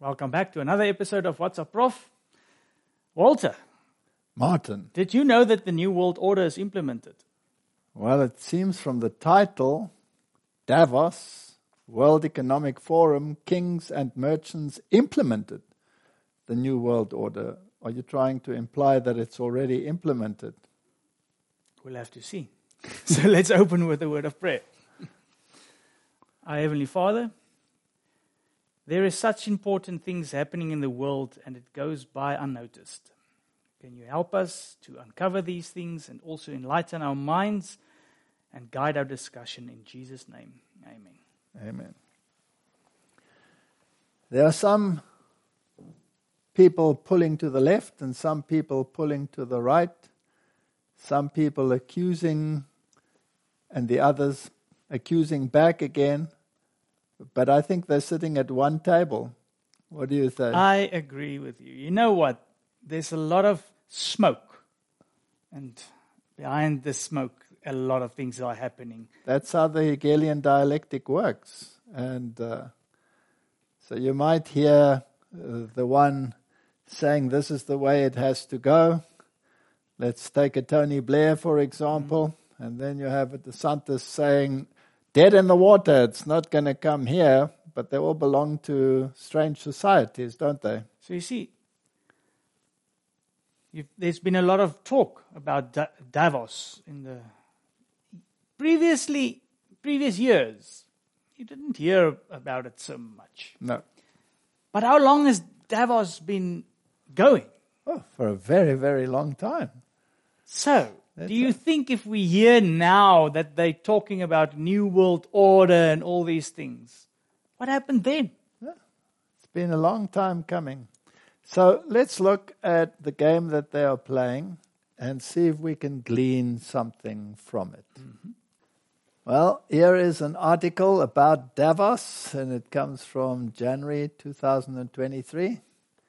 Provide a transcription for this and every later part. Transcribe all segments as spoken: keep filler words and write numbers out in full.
Welcome back to another episode of What's Up, Prof. Walter, Martin. did you know that the New World Order is implemented? Well, it seems from the title, Davos, World Economic Forum, Kings and Merchants implemented the New World Order. Are you trying to imply that it's already implemented? We'll have to see. So let's open with a word of prayer. Our Heavenly Father, there is such important things happening in the world and it goes by unnoticed. Can you help us to uncover these things and also enlighten our minds and guide our discussion in Jesus' name? Amen. Amen. There are some people pulling to the left and some people pulling to the right. Some people accusing and the others accusing back again. But I think they're sitting at one table. What do you say? I agree with you. You know what? There's a lot of smoke. And behind the smoke, a lot of things are happening. That's how the Hegelian dialectic works. And uh, so you might hear uh, the one saying this is the way it has to go. Let's take a Tony Blair, for example. Mm-hmm. And then you have a DeSantis saying, dead in the water, it's not going to come here, but they all belong to strange societies, don't they? So you see, you've, there's been a lot of talk about da- Davos in the previously previous years. You didn't hear about it so much. No. But how long has Davos been going? Oh, for a very, very long time. So, do you think if we hear now that they're talking about New World Order and all these things, what happened then? Yeah, it's been a long time coming. So let's look at the game that they are playing and see if we can glean something from it. Mm-hmm. Well, here is an article about Davos, and it comes from January two thousand twenty-three.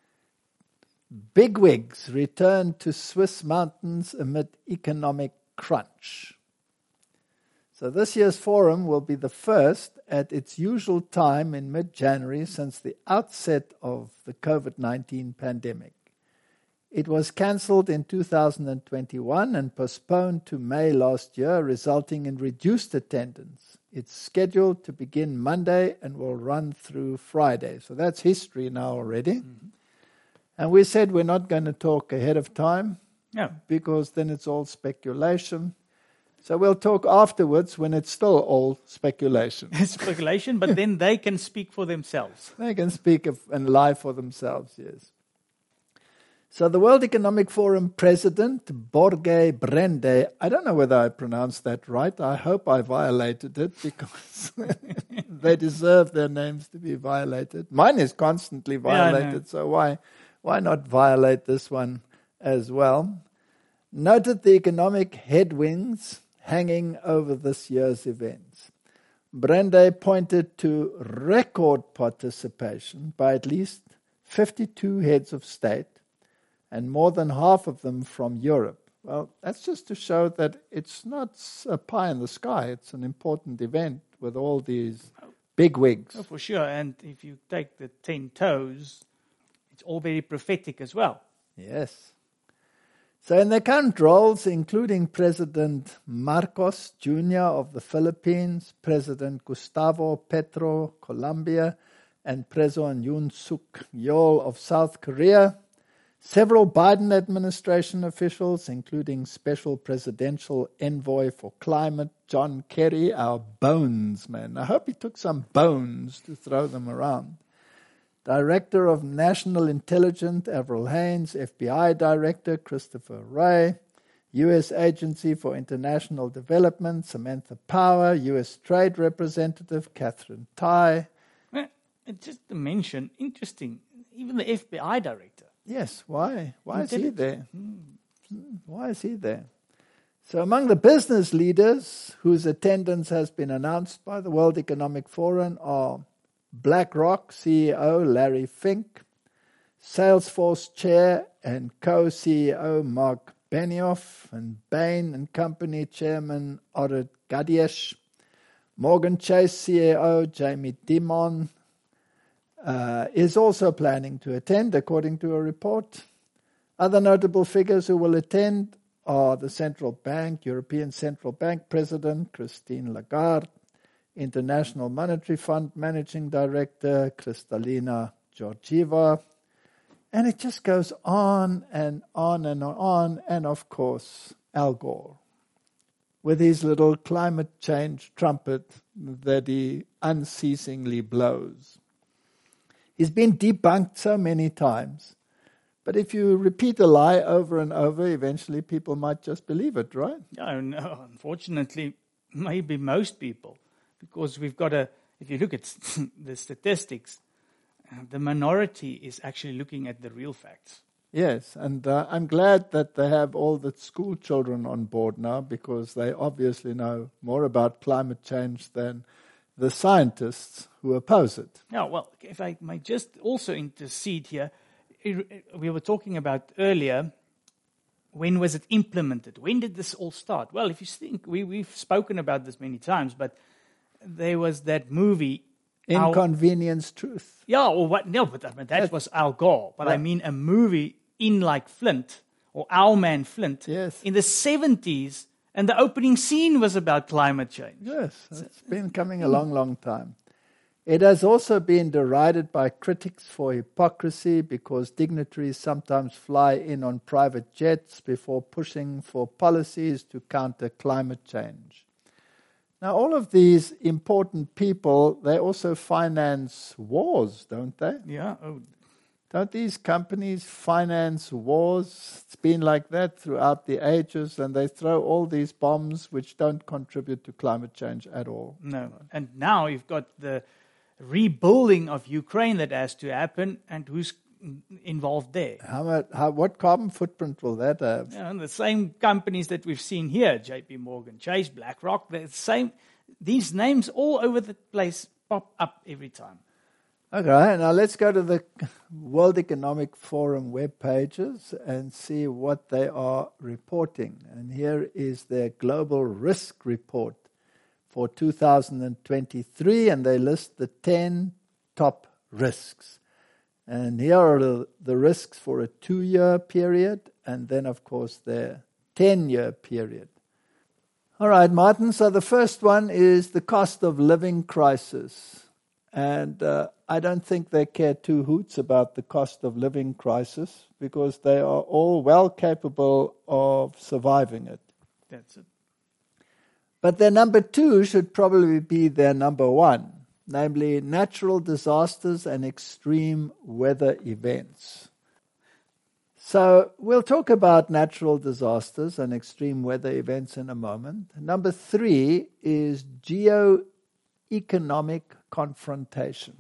Bigwigs return to Swiss mountains amid economic crunch. So this year's forum will be the first at its usual time in mid-January since the outset of the covid nineteen pandemic. It was cancelled in two thousand twenty-one and postponed to May last year, resulting in reduced attendance. It's scheduled to begin Monday and will run through Friday. So that's history now already. Mm-hmm. And we said we're not going to talk ahead of time, no, because then it's all speculation. So we'll talk afterwards when it's still all speculation. It's speculation, but then they can speak for themselves. They can speak of, and lie for themselves, yes. So the World Economic Forum president, Jorge Brende, I don't know whether I pronounced that right. I hope I violated it because they deserve their names to be violated. Mine is constantly violated, yeah, so why... Why not violate this one as well? Noted the economic headwinds hanging over this year's events. Brende pointed to record participation by at least fifty-two heads of state and more than half of them from Europe. Well, that's just to show that it's not a pie in the sky. It's an important event with all these big wigs. Oh, for sure. And if you take the ten toes, it's all very prophetic as well. Yes. So in their current roles, including President Marcos Junior of the Philippines, President Gustavo Petro, Colombia, and President Yoon Suk Yeol of South Korea, several Biden administration officials, including Special Presidential Envoy for Climate, John Kerry, our bones man. I hope he took some bones to throw them around. Director of National Intelligence, Avril Haines, F B I Director, Christopher Wray, U S Agency for International Development, Samantha Power, U S Trade Representative, Catherine Tai. Well, just to mention, interesting, even the F B I Director. Yes, why? Why is he there? Hmm. Why is he there? So among the business leaders whose attendance has been announced by the World Economic Forum are BlackRock C E O Larry Fink, Salesforce Chair and co-C E O Mark Benioff, and Bain and Company Chairman Orit Gadiesh, Morgan Chase C E O Jamie Dimon, uh, is also planning to attend, according to a report. Other notable figures who will attend are the Central Bank, European Central Bank President Christine Lagarde, International Monetary Fund Managing Director Kristalina Georgieva, and it just goes on and on and on, and of course, Al Gore, with his little climate change trumpet that he unceasingly blows. He's been debunked so many times, but if you repeat a lie over and over, eventually people might just believe it, right? No, no, unfortunately, maybe most people, because we've got a, if you look at the statistics, the minority is actually looking at the real facts. Yes, and uh, I'm glad that they have all the school children on board now, because they obviously know more about climate change than the scientists who oppose it. Now, well, if I may just also intercede here, we were talking about earlier, when was it implemented? When did this all start? Well, if you think, we, we've spoken about this many times, but there was that movie, Inconvenience Al- Truth. Yeah, or what? No, but I mean, that That's, was Al Gore. But right. I mean a movie in like Flint, or Our Man Flint, yes. in the seventies, and the opening scene was about climate change. Yes, it's been coming a long, long time. It has also been derided by critics for hypocrisy, because dignitaries sometimes fly in on private jets before pushing for policies to counter climate change. Now, all of these important people, they also finance wars, don't they? Yeah. Oh. Don't these companies finance wars? It's been like that throughout the ages, and they throw all these bombs which don't contribute to climate change at all. No. And now you've got the rebuilding of Ukraine that has to happen, and who's involved there? How much, how, what carbon footprint will that have? Yeah, and the same companies that we've seen here, J P Morgan Chase, BlackRock, the same. These names all over the place pop up every time. Okay, now let's go to the World Economic Forum web pages and see what they are reporting. And here is their Global Risk Report for two thousand twenty-three, and they list the ten top risks. And here are the, the risks for a two-year period, and then, of course, their ten-year period. All right, Martin, so the first one is the cost of living crisis. And uh, I don't think they care two hoots about the cost of living crisis, because they are all well capable of surviving it. That's it. But their number two should probably be their number one. Namely, natural disasters and extreme weather events. So we'll talk about natural disasters and extreme weather events in a moment. Number three is geo-economic confrontation.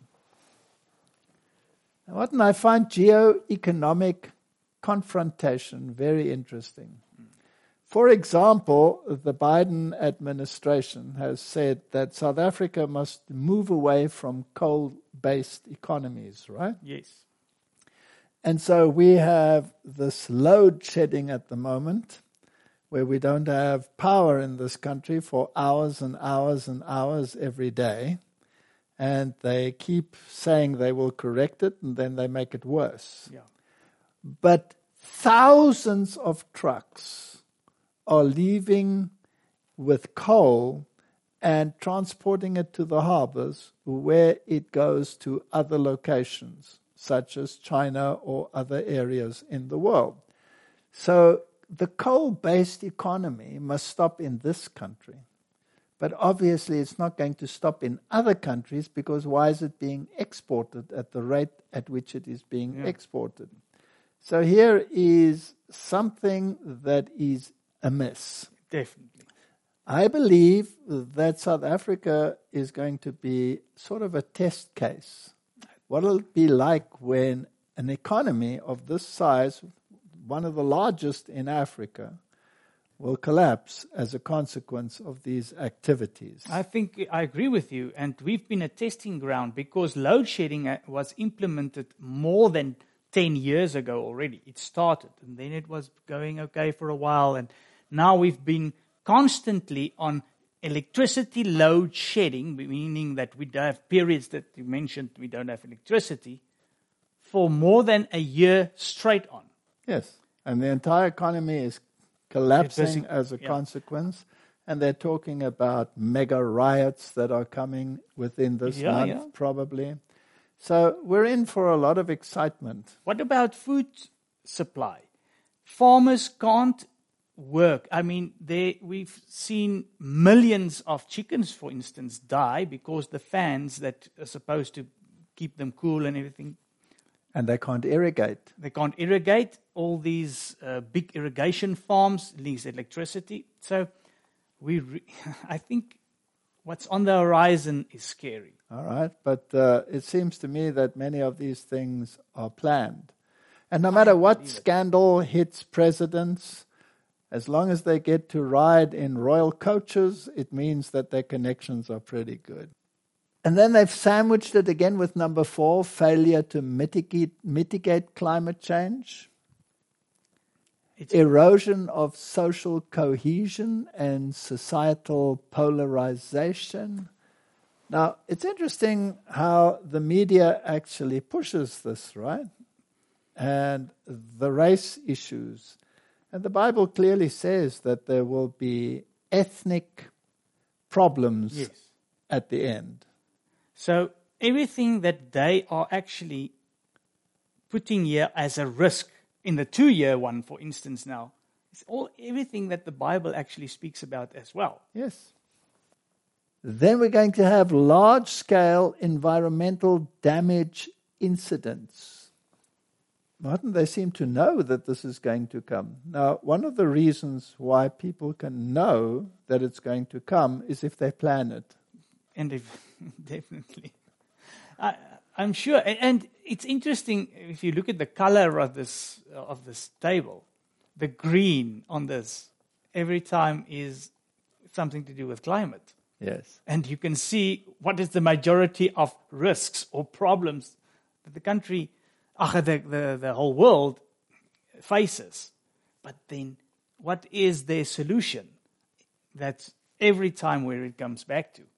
Now, what I find geo-economic confrontation very interesting. For example, the Biden administration has said that South Africa must move away from coal-based economies, right? Yes. And so we have this load shedding at the moment, where we don't have power in this country for hours and hours and hours every day. And they keep saying they will correct it, and then they make it worse. Yeah. But thousands of trucks are leaving with coal and transporting it to the harbors, where it goes to other locations, such as China or other areas in the world. So the coal-based economy must stop in this country. But obviously it's not going to stop in other countries, because why is it being exported at the rate at which it is being yeah. exported? So here is something that is amiss. Definitely. I believe that South Africa is going to be sort of a test case. What will it be like when an economy of this size, one of the largest in Africa, will collapse as a consequence of these activities? I think I agree with you, and we've been a testing ground, because load shedding was implemented more than ten years ago already. It started, and then it was going okay for a while, and now we've been constantly on electricity load shedding, meaning that we don't have periods that you mentioned we don't have electricity, for more than a year straight on. Yes, and the entire economy is collapsing It's busy- as a yeah. consequence. And they're talking about mega riots that are coming within this Yeah, month, yeah. probably. So we're in for a lot of excitement. What about food supply? Farmers can't work. I mean, they, we've seen millions of chickens, for instance, die because the fans that are supposed to keep them cool and everything, And they can't irrigate. they can't irrigate. All these uh, big irrigation farms lease electricity. So we, re- I think what's on the horizon is scary. All right, but uh, it seems to me that many of these things are planned. And no matter what believe it. scandal hits presidents, as long as they get to ride in royal coaches, it means that their connections are pretty good. And then they've sandwiched it again with number four, failure to mitigate, mitigate climate change. It's Erosion of social cohesion and societal polarization. Now, it's interesting how the media actually pushes this, right? And the race issues. And the Bible clearly says that there will be ethnic problems yes. at the end. So everything that they are actually putting here as a risk in the two-year one, for instance, now, is all everything that the Bible actually speaks about as well. Yes. Then we're going to have large-scale environmental damage incidents. Martin, they seem to know that this is going to come. Now, one of the reasons why people can know that it's going to come is if they plan it. And if, definitely. I, I'm sure. And, and it's interesting, if you look at the color of this, of this table, the green on this, every time is something to do with climate. Yes. And you can see what is the majority of risks or problems that the country, ach, the, the, the whole world faces. But then what is their solution? That's every time where it comes back to.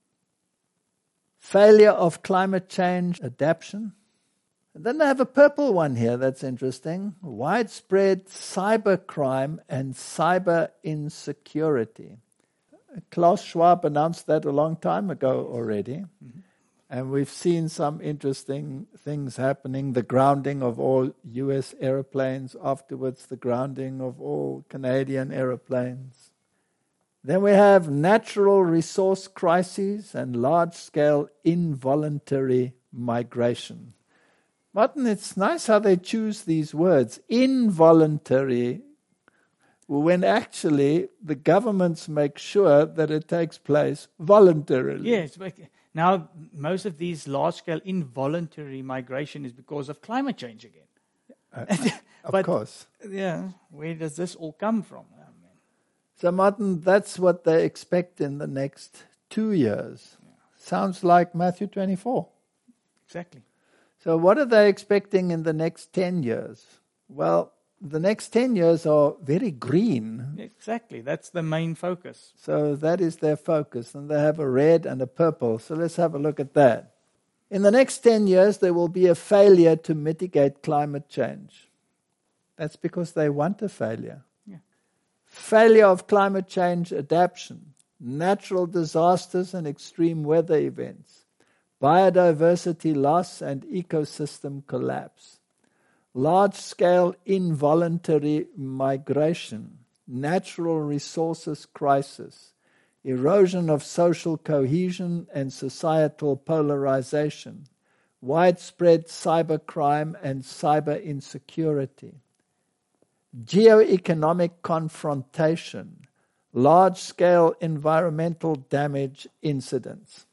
Failure of climate change adaptation. And then they have a purple one here that's interesting. Widespread cybercrime and cyber insecurity. Klaus Schwab announced that a long time ago already. Mm-hmm. And we've seen some interesting things happening. The grounding of all U S airplanes, afterwards the grounding of all Canadian airplanes. Then we have natural resource crises and large-scale involuntary migration. Martin, it's nice how they choose these words. Involuntary, when actually the governments make sure that it takes place voluntarily. Yes, but now most of these large-scale involuntary migration is because of climate change again. Uh, of but, course. Yeah, where does this all come from? I mean, So, Martin, that's what they expect in the next two years. Yeah. Sounds like Matthew twenty-four. Exactly. So what are they expecting in the next ten years? Well, the next ten years are very green. Exactly. That's the main focus. So that is their focus. And they have a red and a purple. So let's have a look at that. In the next ten years, there will be a failure to mitigate climate change. That's because they want a failure. Yeah. Failure of climate change adaptation, natural disasters and extreme weather events, biodiversity loss and ecosystem collapse, large-scale involuntary migration, natural resources crisis, erosion of social cohesion and societal polarization, widespread cybercrime and cyber insecurity, geoeconomic confrontation, large-scale environmental damage incidents.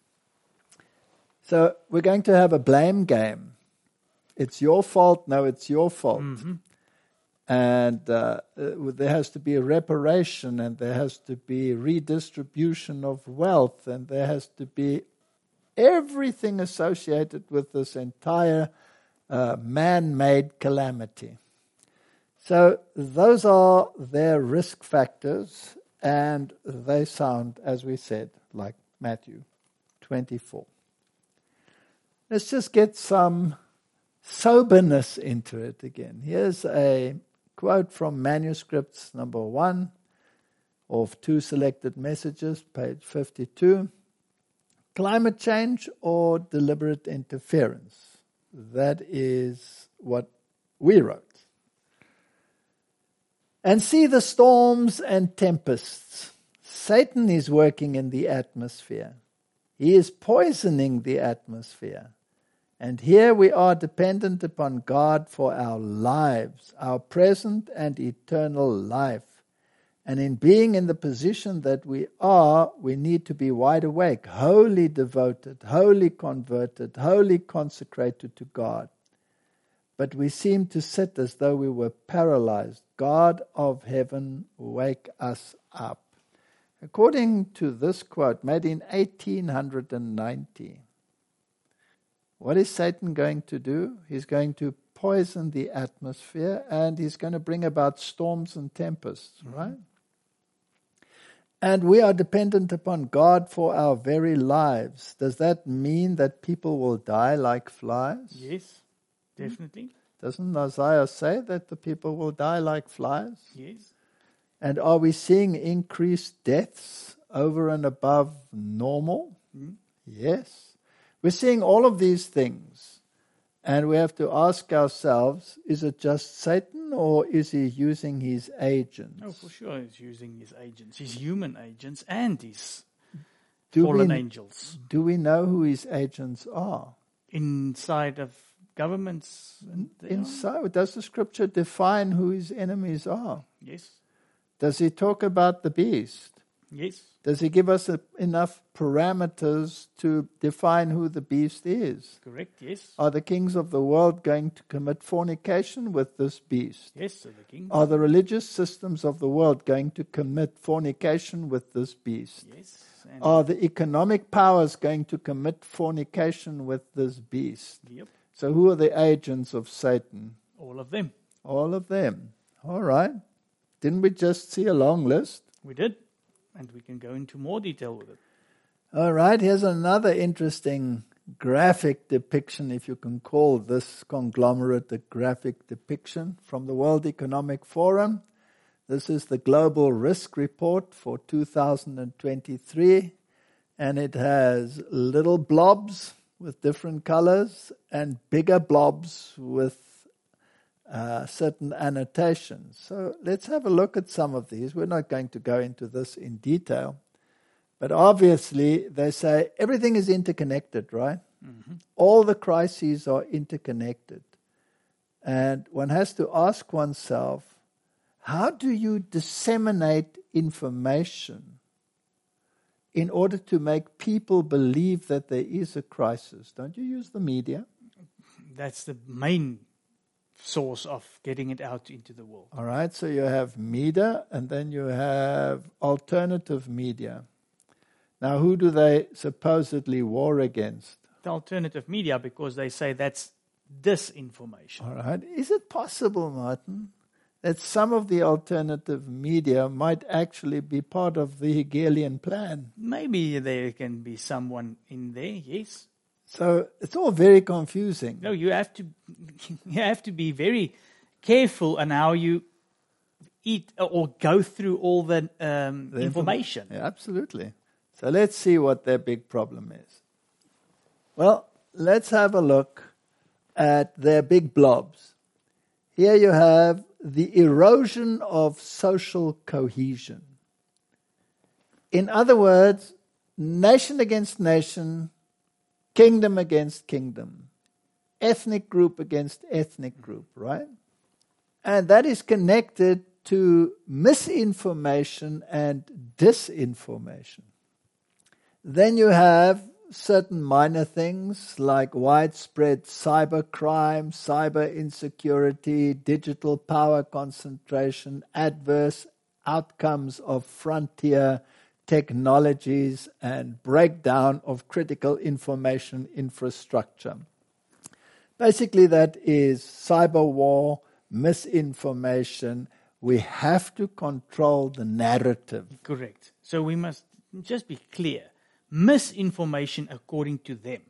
So we're going to have a blame game. It's your fault. No, it's your fault. Mm-hmm. And uh, uh, there has to be a reparation, and there has to be redistribution of wealth, and there has to be everything associated with this entire uh, man-made calamity. So those are their risk factors. and they sound, as we said, like Matthew twenty-four. Let's just get some soberness into it again. Here's a quote from manuscripts number one of two selected messages, page fifty-two. Climate change or deliberate interference? That is what we wrote. And see the storms and tempests. Satan is working in the atmosphere. He is poisoning the atmosphere. And here we are dependent upon God for our lives, our present and eternal life. And in being in the position that we are, we need to be wide awake, wholly devoted, wholly converted, wholly consecrated to God. But we seem to sit as though we were paralyzed. God of heaven, wake us up. According to this quote, made in eighteen ninety, what is Satan going to do? He's going to poison the atmosphere and he's going to bring about storms and tempests, mm-hmm. right? And we are dependent upon God for our very lives. Does that mean that people will die like flies? Yes, definitely. Doesn't Isaiah say that the people will die like flies? Yes. And are we seeing increased deaths over and above normal? Mm. Yes. We're seeing all of these things. And we have to ask ourselves, is it just Satan or is he using his agents? Oh, for sure he's using his agents, his human agents and his do fallen we, angels. Do we know who his agents are? Inside of governments. Inside, does the scripture define who his enemies are? Yes. Does he talk about the beast? Yes. Does he give us a, enough parameters to define who the beast is? Correct, yes. Are the kings of the world going to commit fornication with this beast? Yes, so the kings. Are the religious systems of the world going to commit fornication with this beast? Yes. Are the economic powers going to commit fornication with this beast? Yep. So who are the agents of Satan? All of them. All of them. All right. Didn't we just see a long list? We did. And we can go into more detail with it. All right, here's another interesting graphic depiction, if you can call this conglomerate a graphic depiction, from the World Economic Forum. This is the Global Risk Report for two thousand twenty-three, and it has little blobs with different colors and bigger blobs with Uh, certain annotations. So let's have a look at some of these. We're not going to go into this in detail. But obviously, they say everything is interconnected, right? Mm-hmm. All the crises are interconnected. And one has to ask oneself, how do you disseminate information in order to make people believe that there is a crisis? Don't you use the media? That's the main source of getting it out into the world. All right, so you have media and then you have alternative media. Now, who do they supposedly war against? The alternative media, because they say that's disinformation. All right, is it possible, Martin, that some of the alternative media might actually be part of the Hegelian plan? Maybe there can be someone in there, yes. So it's all very confusing. No, you have to you have to be very careful on how you eat or go through all the, um, the information. Inform- yeah, absolutely. So let's see what their big problem is. Well, let's have a look at their big blobs. Here you have the erosion of social cohesion. In other words, nation against nation, kingdom against kingdom, ethnic group against ethnic group, right? And that is connected to misinformation and disinformation. Then you have certain minor things like widespread cybercrime, cyber insecurity, digital power concentration, adverse outcomes of frontier technologies, and breakdown of critical information infrastructure. Basically, that is cyber war, misinformation, We have to control the narrative. Correct. So we must just be clear. Misinformation according to them,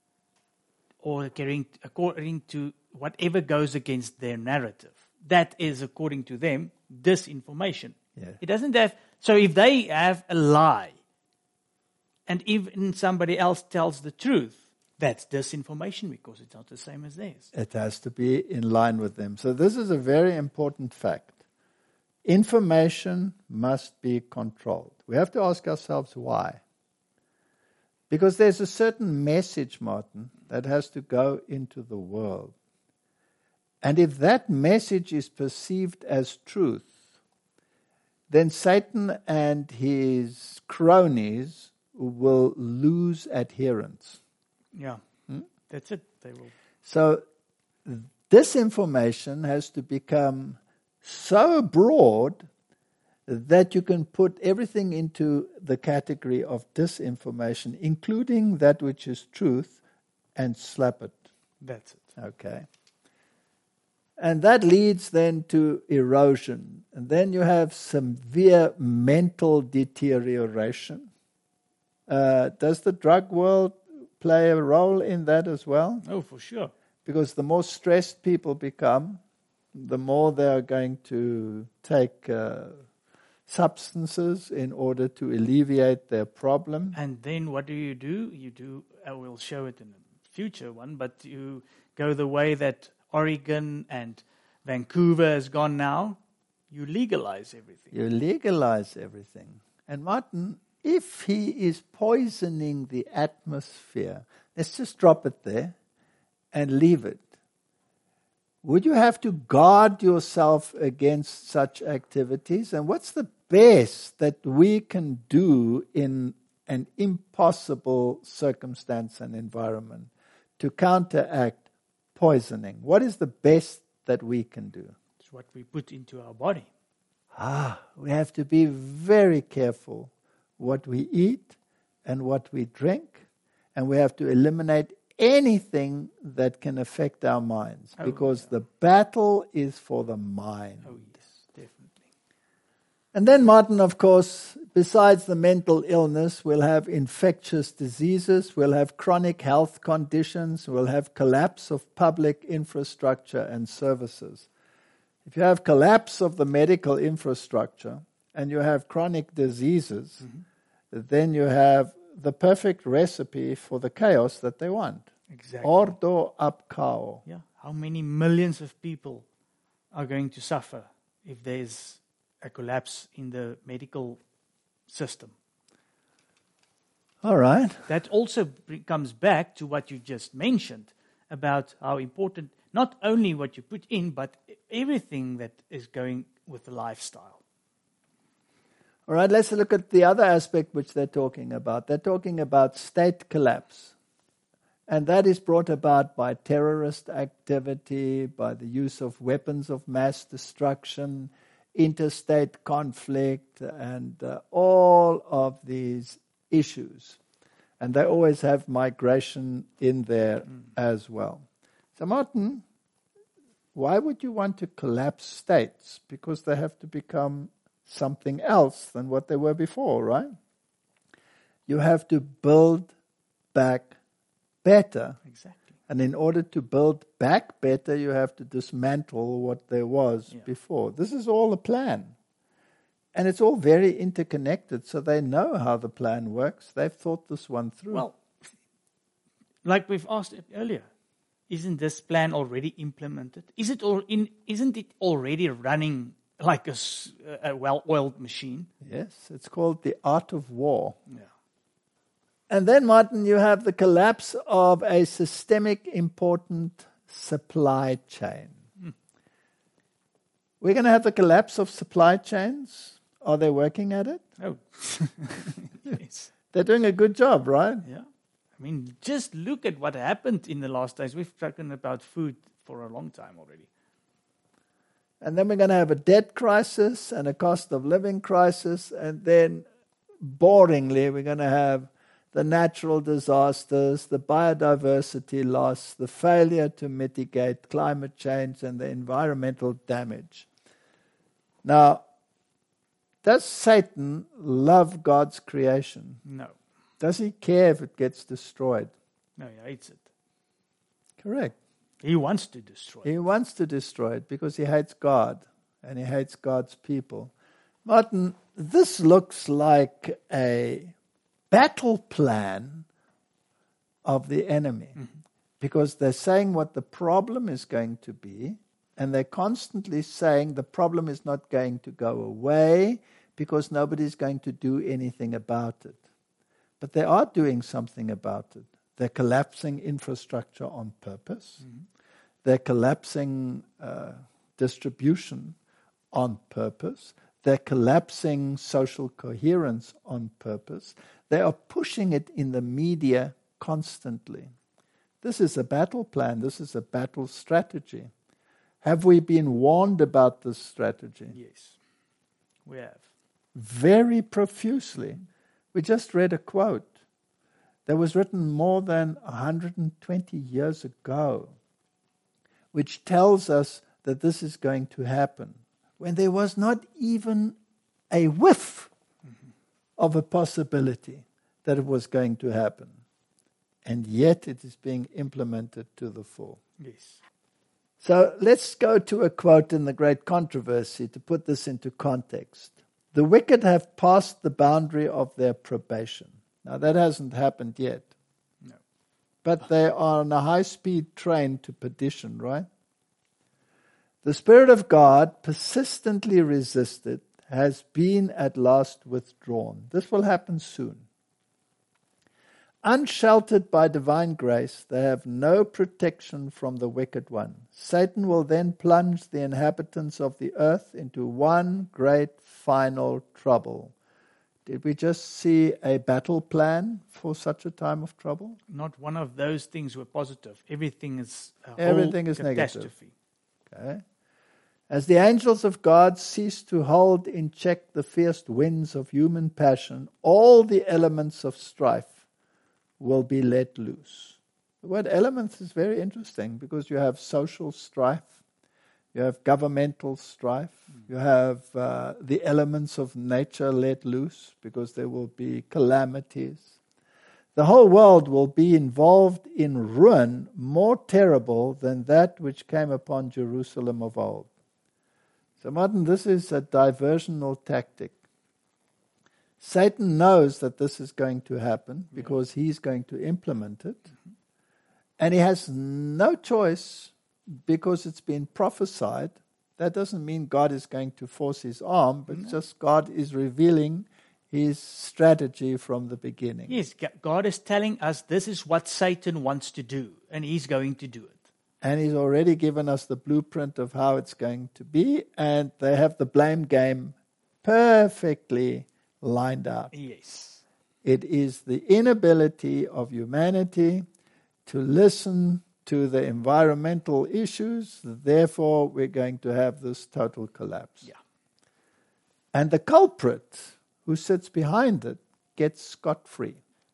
or according, according to whatever goes against their narrative, that is, according to them, disinformation. Yeah. It doesn't have, so if they have a lie, and even somebody else tells the truth, that's disinformation because it's not the same as theirs. It has to be in line with them. So this is a very important fact. Information must be controlled. We have to ask ourselves why. Because there's a certain message, Martin, that has to go into the world. And if that message is perceived as truth, then Satan and his cronies will lose adherents. Yeah, hmm? That's it. They will. So this information has to become so broad that you can put everything into the category of disinformation, including that which is truth, and slap it. That's it. Okay. And that leads then to erosion. And then you have severe mental deterioration. Uh, does the drug world play a role in that as well? Oh, for sure. Because the more stressed people become, the more they are going to take uh, substances in order to alleviate their problem. And then what do you do? You do, I will show it in a future one, but you go the way that Oregon and Vancouver has gone now. You legalize everything. You legalize everything. And Martin, if he is poisoning the atmosphere, let's just drop it there and leave it. Would you have to guard yourself against such activities? And what's the best that we can do in an impossible circumstance and environment to counteract poisoning? What is the best that we can do? It's what we put into our body. Ah, we have to be very careful what we eat and what we drink, and we have to eliminate anything that can affect our minds, oh, because yeah. the battle is for the mind. Oh, yes, definitely. And then, Martin, of course, besides the mental illness, we'll have infectious diseases, we'll have chronic health conditions, we'll have collapse of public infrastructure and services. If you have collapse of the medical infrastructure and you have chronic diseases, mm-hmm. then you have the perfect recipe for the chaos that they want. Exactly. Ordo ab chaos. Yeah. How many millions of people are going to suffer if there's a collapse in the medical system? All right. That also comes back to what you just mentioned about how important not only what you put in, but everything that is going with the lifestyle. All right, let's look at the other aspect which they're talking about. They're talking about state collapse. And that is brought about by terrorist activity, by the use of weapons of mass destruction, interstate conflict, and uh, all of these issues. And they always have migration in there mm. as well. So Martin, why would you want to collapse states? Because they have to become something else than what they were before, right? You have to build back better. Exactly. And in order to build back better, you have to dismantle what there was yeah. before. This is all a plan. And it's all very interconnected, so they know how the plan works. They've thought this one through. Well, like we've asked earlier, isn't this plan already implemented? Is it all in? Isn't it already running like a, a well-oiled machine? Yes, it's called the art of war. Yeah. And then, Martin, you have the collapse of a systemic important supply chain. Hmm. We're going to have the collapse of supply chains. Are they working at it? Oh, yes. They're doing a good job, right? Yeah. I mean, just look at what happened in the last days. We've spoken about food for a long time already. And then we're going to have a debt crisis and a cost of living crisis. And then, boringly, we're going to have the natural disasters, the biodiversity loss, the failure to mitigate climate change, and the environmental damage. Now, does Satan love God's creation? No. Does he care if it gets destroyed? No, he hates it. Correct. He wants to destroy it. He wants to destroy it because he hates God and he hates God's people. Martin, this looks like a battle plan of the enemy, mm-hmm. because they're saying what the problem is going to be, and they're constantly saying the problem is not going to go away because nobody's going to do anything about it. But they are doing something about it. They're collapsing infrastructure on purpose. Mm-hmm. They're collapsing uh, distribution on purpose. They're collapsing social coherence on purpose. They are pushing it in the media constantly. This is a battle plan. This is a battle strategy. Have we been warned about this strategy? Yes, we have. Very profusely. We just read a quote that was written more than one hundred twenty years ago, which tells us that this is going to happen, when there was not even a whiff mm-hmm. of a possibility that it was going to happen. And yet it is being implemented to the full. Yes. So let's go to a quote in the Great Controversy to put this into context. The wicked have passed the boundary of their probation. Now that hasn't happened yet. No. But they are on a high-speed train to perdition, right? The Spirit of God, persistently resisted, has been at last withdrawn. This will happen soon. Unsheltered by divine grace, they have no protection from the wicked one. Satan will then plunge the inhabitants of the earth into one great final trouble. Did we just see a battle plan for such a time of trouble? Not one of those things were positive. Everything is a Everything whole is catastrophe. Negative. Okay. As the angels of God cease to hold in check the fierce winds of human passion, all the elements of strife will be let loose. The word elements is very interesting because you have social strife, you have governmental strife, mm. you have uh, the elements of nature let loose because there will be calamities. The whole world will be involved in ruin more terrible than that which came upon Jerusalem of old. So, Martin, this is a diversional tactic. Satan knows that this is going to happen because yeah. he's going to implement it. Mm-hmm. And he has no choice because it's been prophesied. That doesn't mean God is going to force his arm, but no. just God is revealing his strategy from the beginning. Yes, God is telling us this is what Satan wants to do, and he's going to do it. And he's already given us the blueprint of how it's going to be, and they have the blame game perfectly lined out. Yes. It is the inability of humanity to listen to the environmental issues. Therefore, we're going to have this total collapse. Yeah. And the culprit who sits behind it gets scot-free.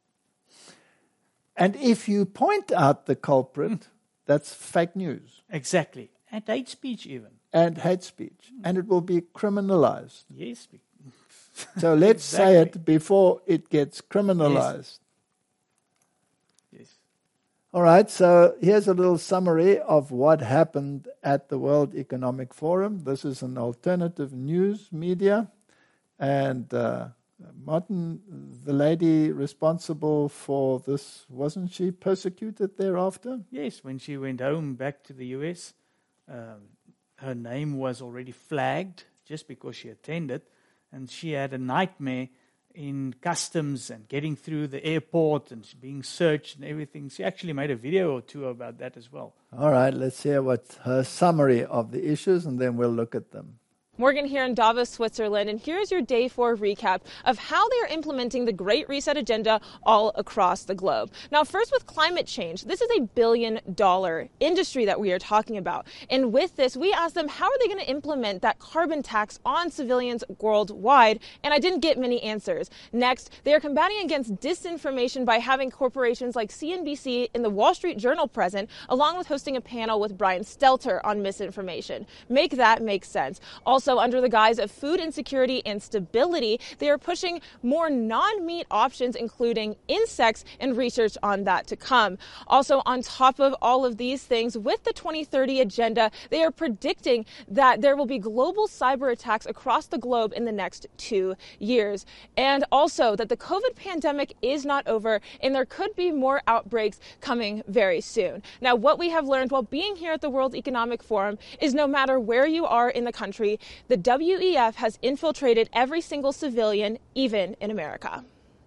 And if you point out the culprit, mm. that's fake news. Exactly. And hate speech even. And hate speech. Mm. And it will be criminalized. Yes. So let's exactly. say it before it gets criminalized. Yes. yes. All right, so here's a little summary of what happened at the World Economic Forum. This is an alternative news media. And uh, Martin, the lady responsible for this, wasn't she persecuted thereafter? Yes, when she went home back to the U S, um, her name was already flagged just because she attended. And she had a nightmare in customs and getting through the airport and being searched and everything. She actually made a video or two about that as well. All right, let's hear what her summary of the issues, and then we'll look at them. Morgan here in Davos, Switzerland, and here's your day four recap of how they are implementing the Great Reset agenda all across the globe. Now, first with climate change, this is a billion dollar industry that we are talking about. And with this, we asked them, how are they going to implement that carbon tax on civilians worldwide? And I didn't get many answers. Next, they are combating against disinformation by having corporations like C N B C and the Wall Street Journal present, along with hosting a panel with Brian Stelter on misinformation. Make that make sense. Also, Also, under the guise of food insecurity and stability, they are pushing more non-meat options, including insects, and research on that to come. Also, on top of all of these things, with the twenty thirty agenda, they are predicting that there will be global cyber attacks across the globe in the next two years. And also that the COVID pandemic is not over and there could be more outbreaks coming very soon. Now, what we have learned while being here at the World Economic Forum is no matter where you are in the country, the W E F has infiltrated every single civilian, even in America.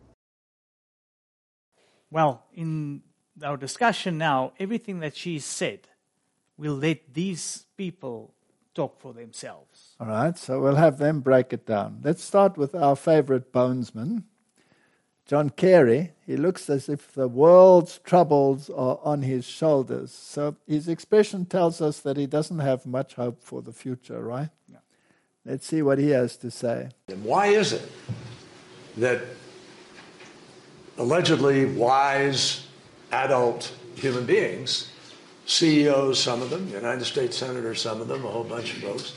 Well, in our discussion now, everything that she said, we'll let these people talk for themselves. All right, so we'll have them break it down. Let's start with our favorite bonesman, John Kerry. He looks as if the world's troubles are on his shoulders. So his expression tells us that he doesn't have much hope for the future, right? Yeah. Let's see what he has to say. And why is it that allegedly wise adult human beings, C E Os, some of them, United States senators, some of them, a whole bunch of folks,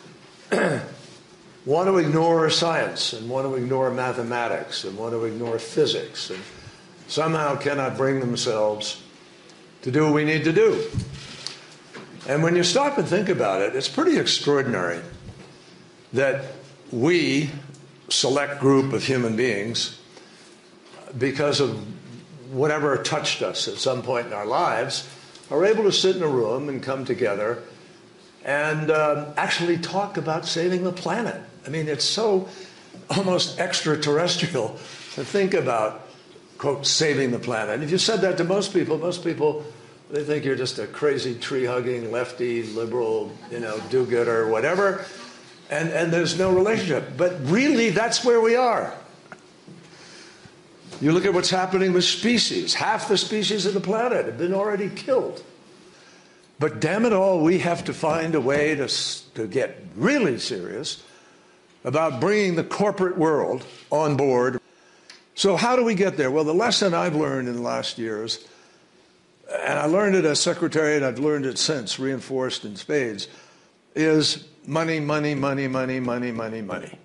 want to ignore science and want to ignore mathematics and want to ignore physics and somehow cannot bring themselves to do what we need to do? And when you stop and think about it, it's pretty extraordinary that we, select group of human beings, because of whatever touched us at some point in our lives, are able to sit in a room and come together and um, actually talk about saving the planet. I mean, it's so almost extraterrestrial to think about, quote, saving the planet. And if you said that to most people, most people, they think you're just a crazy tree-hugging, lefty, liberal, you know, do-gooder, whatever, and, and there's no relationship. But really, that's where we are. You look at what's happening with species. Half the species of the planet have been already killed. But damn it all, we have to find a way to, to get really serious about bringing the corporate world on board. So how do we get there? Well, the lesson I've learned in the last years, and I learned it as secretary and I've learned it since, reinforced in spades, is money, money, money, money, money, money, money.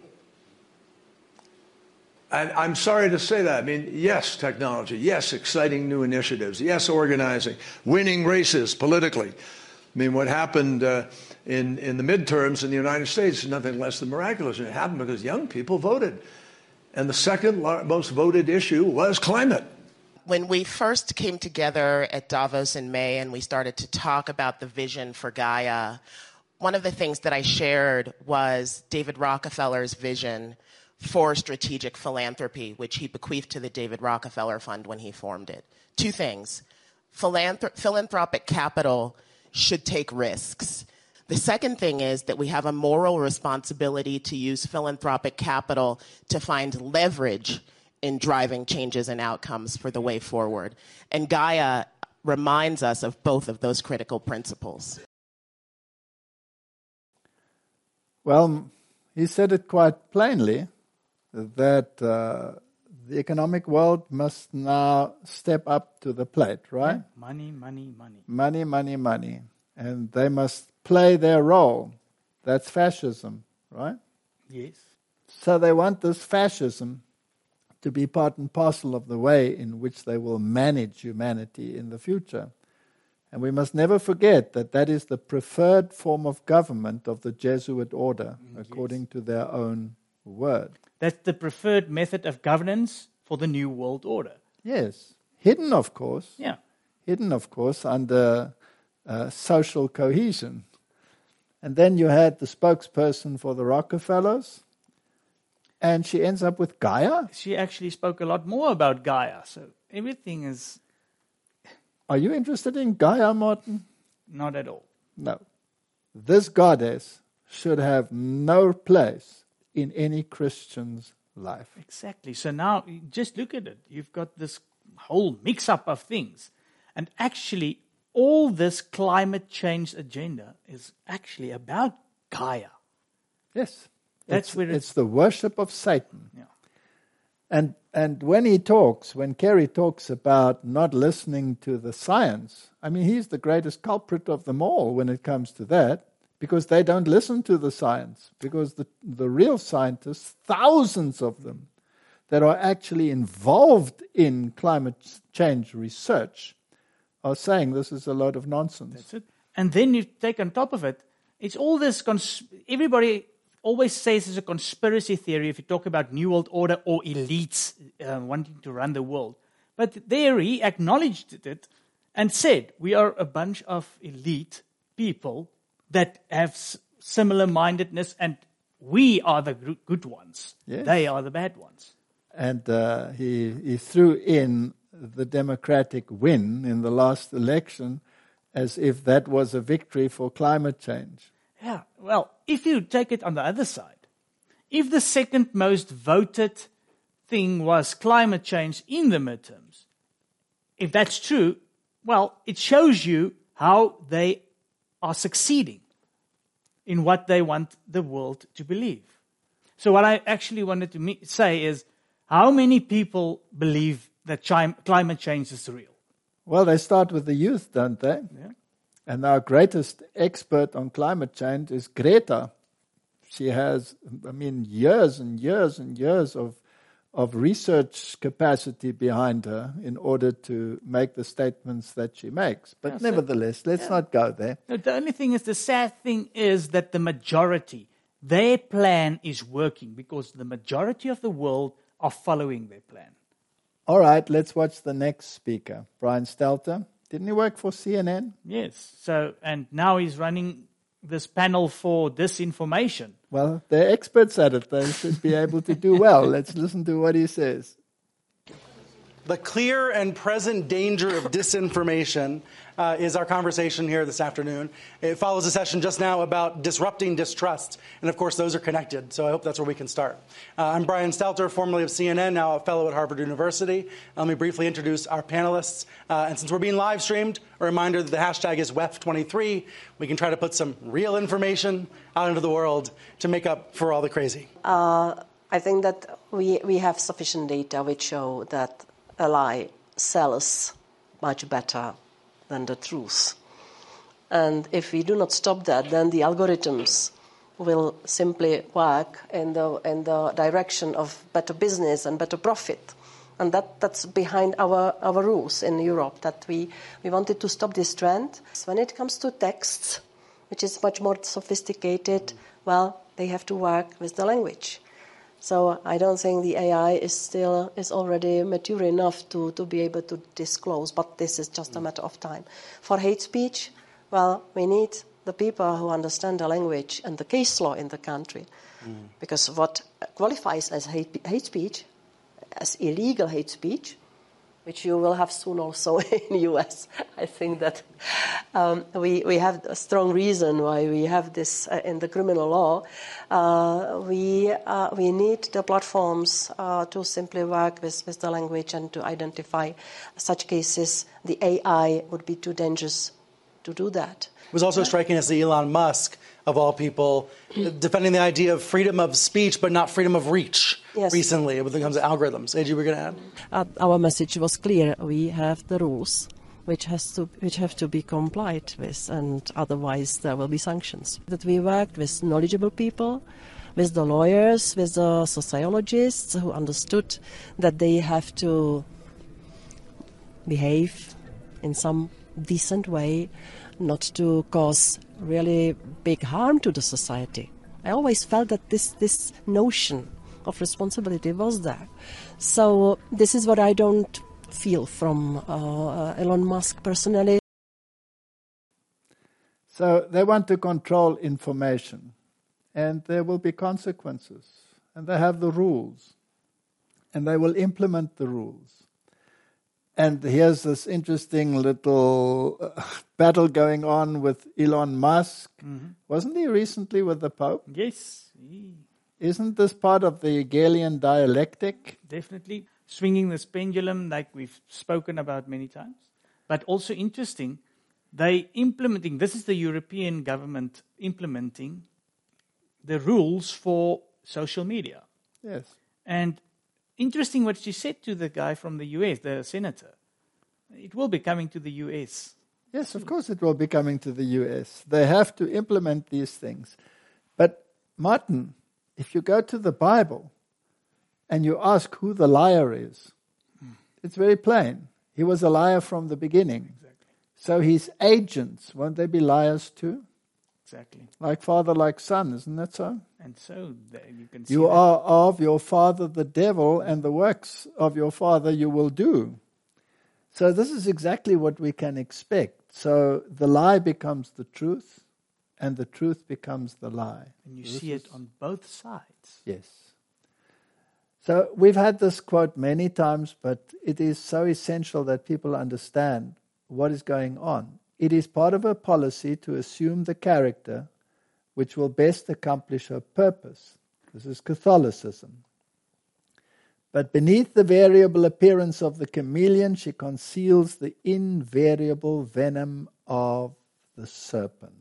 And I'm sorry to say that. I mean, yes, technology. Yes, exciting new initiatives. Yes, organizing. Winning races politically. I mean, what happened uh, in, in the midterms in the United States is nothing less than miraculous. And it happened because young people voted. And the second most voted issue was climate. When we first came together at Davos in May and we started to talk about the vision for Gaia, one of the things that I shared was David Rockefeller's vision for strategic philanthropy, which he bequeathed to the David Rockefeller Fund when he formed it. Two things. Philanthrop- philanthropic capital should take risks. The second thing is that we have a moral responsibility to use philanthropic capital to find leverage in driving changes and outcomes for the way forward. And Gaia reminds us of both of those critical principles. Well, he said it quite plainly, that uh, the economic world must now step up to the plate, right? Yeah. Money, money, money. Money, money, money. And they must play their role. That's fascism, right? Yes. So they want this fascism to be part and parcel of the way in which they will manage humanity in the future. And we must never forget that that is the preferred form of government of the Jesuit order, yes, according to their own word. That's the preferred method of governance for the New World Order. Yes. Hidden, of course. Yeah. Hidden, of course, under uh, social cohesion. And then you had the spokesperson for the Rockefellers, and she ends up with Gaia. She actually spoke a lot more about Gaia, so everything is... Are you interested in Gaia, Martin? Not at all. No. This goddess should have no place in any Christian's life. Exactly. So now, just look at it. You've got this whole mix-up of things. And actually, all this climate change agenda is actually about Gaia. Yes. That's it's, where it's, it's the worship of Satan. Yeah. And and when he talks, when Kerry talks about not listening to the science, I mean, he's the greatest culprit of them all when it comes to that. because they don't listen to the science, because the, the real scientists, thousands of them, that are actually involved in climate change research are saying this is a load of nonsense. That's it. And then you take on top of it, it's all this, cons- everybody always says it's a conspiracy theory if you talk about New World Order or elites uh, wanting to run the world. But there he acknowledged it and said, we are a bunch of elite people that have s- similar mindedness, and we are the gr- good ones. Yes. They are the bad ones. And uh, he, he threw in the Democratic win in the last election as if that was a victory for climate change. Yeah, well, if you take it on the other side, if the second most voted thing was climate change in the midterms, if that's true, well, it shows you how they are succeeding in what they want the world to believe. So what I actually wanted to me- say is, how many people believe that chi- climate change is real? Well, they start with the youth, don't they? Yeah. And our greatest expert on climate change is Greta. She has, I mean, years and years and years of of research capacity behind her in order to make the statements that she makes. But Yeah, so- nevertheless, let's yeah. not go there. No, the only thing is, the sad thing is that the majority, their plan is working because the majority of the world are following their plan. All right, let's watch the next speaker, Brian Stelter. Didn't he work for C N N? Yes. So, and now he's running this panel for disinformation. Well, they're experts at it. They should be able to do well. Let's listen to what he says. The clear and present danger of disinformation uh, is our conversation here this afternoon. It follows a session just now about disrupting distrust. And, of course, those are connected. So I hope that's where we can start. Uh, I'm Brian Stelter, formerly of C N N, now a fellow at Harvard University. Let me briefly introduce our panelists. Uh, and since we're being live streamed, a reminder that the hashtag is W E F twenty-three. We can try to put some real information out into the world to make up for all the crazy. Uh, I think that we, we have sufficient data which show that a lie sells much better than the truth. And if we do not stop that, then the algorithms will simply work in the, in the direction of better business and better profit. And that, that's behind our, our rules in Europe, that we, we wanted to stop this trend. When it comes to texts, which is much more sophisticated, well, they have to work with the language. So I don't think the A I is still is already mature enough to, to be able to disclose, but this is just a matter of time. For hate speech, well, we need the people who understand the language and the case law in the country. Mm. Because what qualifies as hate, hate speech, as illegal hate speech, which you will have soon also in the U S. I think that um, we, we have a strong reason why we have this uh, in the criminal law. Uh, we uh, we need the platforms uh, to simply work with, with the language and to identify such cases. The A I would be too dangerous to do that. It was also striking as the Elon Musk, of all people, defending the idea of freedom of speech, but not freedom of reach. Yes. Recently, when it comes to algorithms. A J, we're going to add? Uh, our message was clear. We have the rules which has to which have to be complied with, and otherwise there will be sanctions. That we worked with knowledgeable people, with the lawyers, with the sociologists who understood that they have to behave in some decent way, not to cause really big harm to the society. I always felt that this, this notion of responsibility was there. So this is what I don't feel from uh, Elon Musk personally. So they want to control information, and there will be consequences, and they have the rules, and they will implement the rules. And here's this interesting little uh, battle going on with Elon Musk. Mm-hmm. Wasn't he recently with the Pope? Yes. He... Isn't this part of the Hegelian dialectic? Definitely. Swinging this pendulum like we've spoken about many times. But also interesting, they implementing, this is the European government implementing the rules for social media. Yes. And interesting what she said to the guy from the U S, the senator. It will be coming to the U S. Yes, of course it will be coming to the U S. They have to implement these things. But, Martin, if you go to the Bible and you ask who the liar is, mm. it's very plain. He was a liar from the beginning. Exactly. So his agents, won't they be liars too? Exactly. Like father, like son, isn't that so? And so you can see You that. are of your father the devil, and the works of your father you will do. So this is exactly what we can expect. So the lie becomes the truth, and the truth becomes the lie. And you This see it is- on both sides. Yes. So we've had this quote many times, but it is so essential that people understand what is going on. It is part of her policy to assume the character which will best accomplish her purpose. This is Catholicism. But beneath the variable appearance of the chameleon, she conceals the invariable venom of the serpent.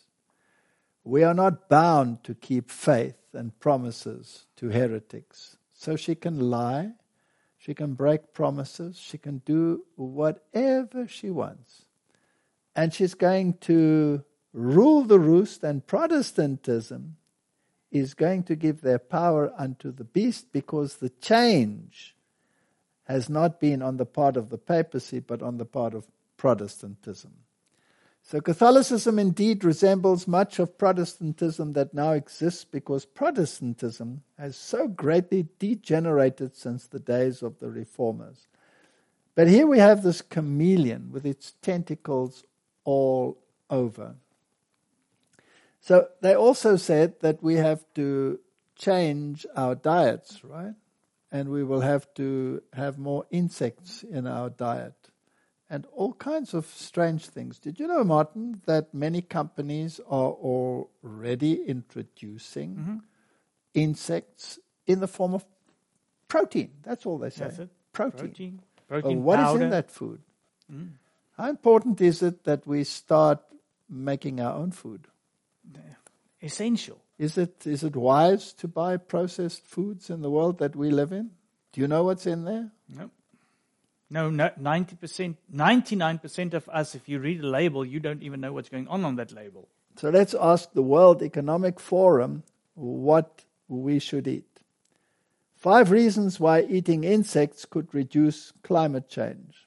We are not bound to keep faith and promises to heretics. So she can lie, she can break promises, she can do whatever she wants. And she's going to rule the roost, and Protestantism is going to give their power unto the beast, because the change has not been on the part of the papacy, but on the part of Protestantism. So Catholicism indeed resembles much of Protestantism that now exists, because Protestantism has so greatly degenerated since the days of the Reformers. But here we have this chameleon with its tentacles all over. So they also said that we have to change our diets, right? And we will have to have more insects in our diet and all kinds of strange things. Did you know, Martin, that many companies are already introducing mm-hmm. insects in the form of protein? That's all they say. That's it. Protein. Protein. Protein well, what powder. is in that food? Mm. How important is it that we start making our own food? Essential. Is it is it wise to buy processed foods in the world that we live in? Do you know what's in there? No. No, no ninety percent, ninety-nine percent of us, if you read a label, you don't even know what's going on on that label. So let's ask the World Economic Forum what we should eat. Five reasons why eating insects could reduce climate change.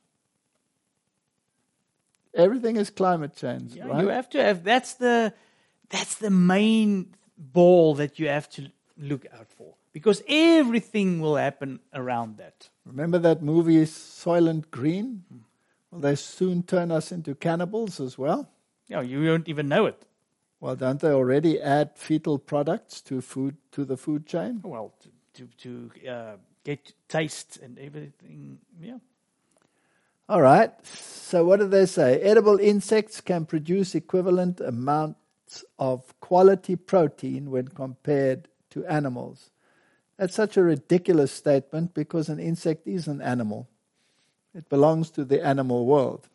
Everything is climate change, Yeah, right? you have to have, that's the, that's the main ball that you have to look out for. Because everything will happen around that. Remember that movie Soylent Green? Will they soon turn us into cannibals as well? Yeah, you don't even know it. Well, don't they already add fetal products to food to the food chain? Well, to to, to uh, get taste and everything, yeah. All right. So what do they say? Edible insects can produce equivalent amounts of quality protein when compared to animals. That's such a ridiculous statement, because an insect is an animal. It belongs to the animal world.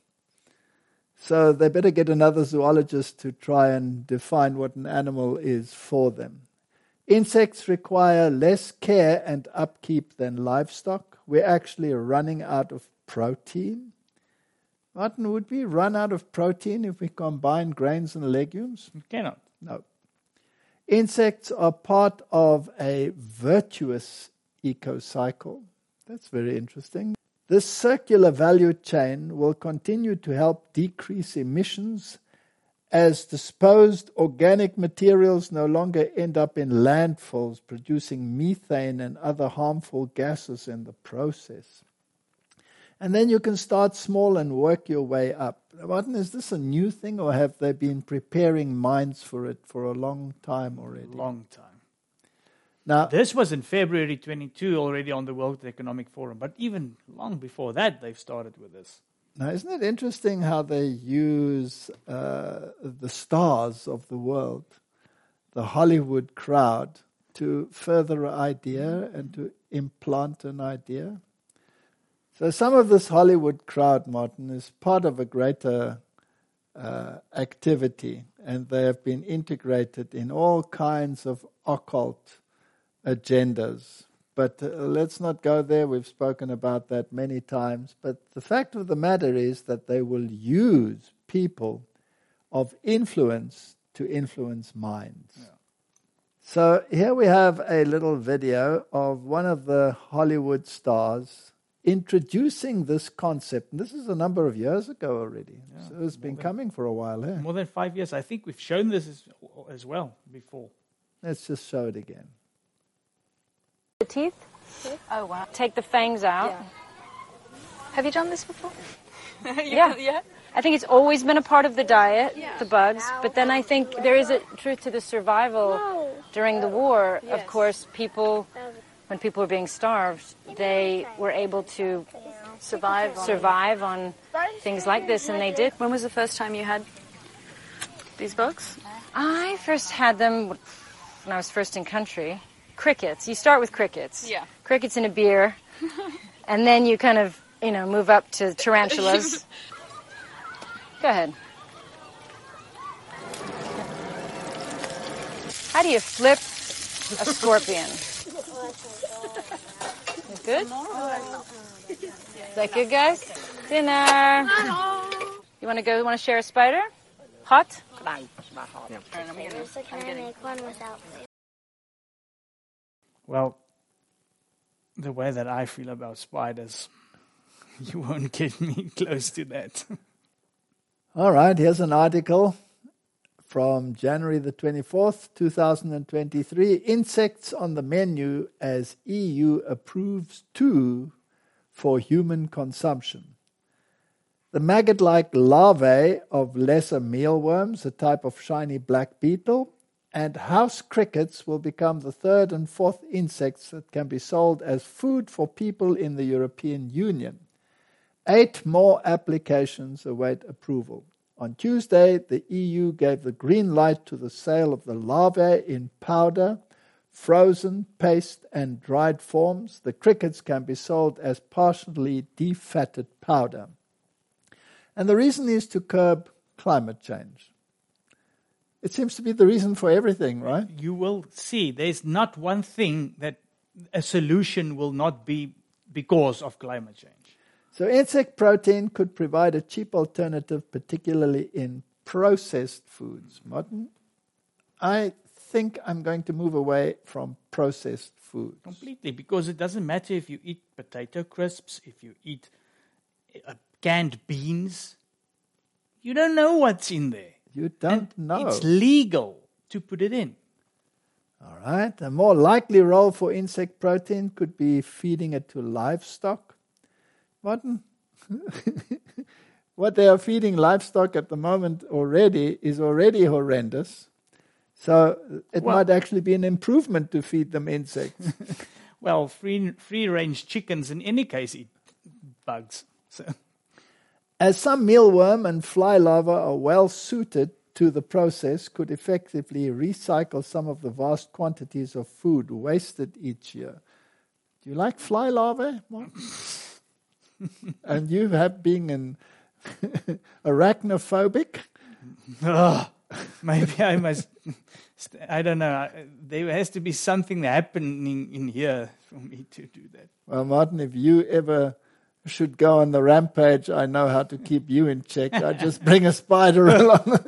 So they better get another zoologist to try and define what an animal is for them. Insects require less care and upkeep than livestock. We're actually running out of protein. Martin, would we run out of protein if we combine grains and legumes? You cannot. No. Insects are part of a virtuous ecocycle. That's very interesting. This circular value chain will continue to help decrease emissions as disposed organic materials no longer end up in landfills, producing methane and other harmful gases in the process. And then you can start small and work your way up. Martin, is this a new thing, or have they been preparing minds for it for a long time already? Long time. Now, This was in February twenty-two already on the World Economic Forum, but even long before that they've started with this. now, isn't it interesting how they use uh, the stars of the world, the Hollywood crowd, to further an idea and to implant an idea? So some of this Hollywood crowd, Martin, is part of a greater uh, activity, and they have been integrated in all kinds of occult agendas. But uh, let's not go there. We've spoken about that many times. But the fact of the matter is that they will use people of influence to influence minds. Yeah. So here we have a little video of one of the Hollywood stars introducing this concept. And this is a number of years ago already. Yeah, so it's been than, coming for a while. Eh? More than five years. I think we've shown this as, as well before. Let's just show it again. The teeth? Oh, wow. Take the fangs out. Yeah. Have you done this before? yeah. yeah. I think it's always been a part of the diet, yeah. the bugs. But then I think there is a truth to the survival. No. During the war, yes. of course, people, when people were being starved, they were able to survive on, survive on things like this, and they did. When was the first time you had these bugs? I first had them when I was first in country. Crickets. You start with crickets. Yeah. Crickets in a beer, and then you kind of, you know, move up to tarantulas. Go ahead. How do you flip a scorpion? Good? Is that good, guys? Dinner. You want to go? Want to share a spider? Hot? Well, the way that I feel about spiders, you won't get me close to that. All right, here's an article from January the twenty-fourth, two thousand twenty-three. Insects on the menu as E U approves two for human consumption. The maggot-like larvae of lesser mealworms, a type of shiny black beetle, and house crickets will become the third and fourth insects that can be sold as food for people in the European Union. Eight more applications await approval. On Tuesday, the E U gave the green light to the sale of the larvae in powder, frozen, paste, and dried forms. The crickets can be sold as partially defatted powder. And the reason is to curb climate change. It seems to be the reason for everything, right? You will see there's not one thing that a solution will not be because of climate change. So insect protein could provide a cheap alternative, particularly in processed foods. Martin, I think I'm going to move away from processed foods. Completely, because it doesn't matter if you eat potato crisps, if you eat uh, canned beans. You don't know what's in there. You don't and know. It's legal to put it in. All right. A more likely role for insect protein could be feeding it to livestock. Martin, what they are feeding livestock at the moment already is already horrendous. So it well, might actually be an improvement to feed them insects. Well, free free range chickens in any case eat bugs. So. As some mealworm and fly larvae are well suited to the process, could effectively recycle some of the vast quantities of food wasted each year. Do you like fly larvae, Mark? And you have been an arachnophobic? Oh, maybe I must, I don't know. There has to be something happening in here for me to do that. Well, Martin, if you ever should go on the rampage, I know how to keep you in check. I just bring a spider along.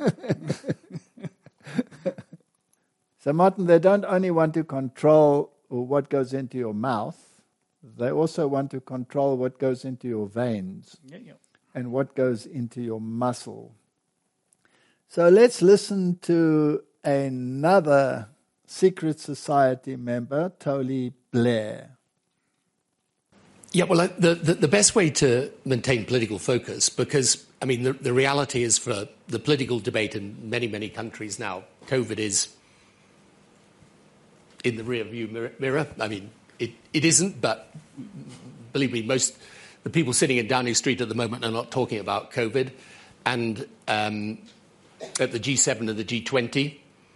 So, Martin, they don't only want to control what goes into your mouth, they also want to control what goes into your veins yeah, yeah. and what goes into your muscle. So let's listen to another secret society member, Tony Blair. Yeah, well, the, the, the best way to maintain political focus, because, I mean, the, the reality is for the political debate in many, many countries now, COVID is in the rearview mirror. I mean, it, it isn't, but believe me, most the people sitting in Downing Street at the moment are not talking about COVID. And um, at the G seven and the G twenty,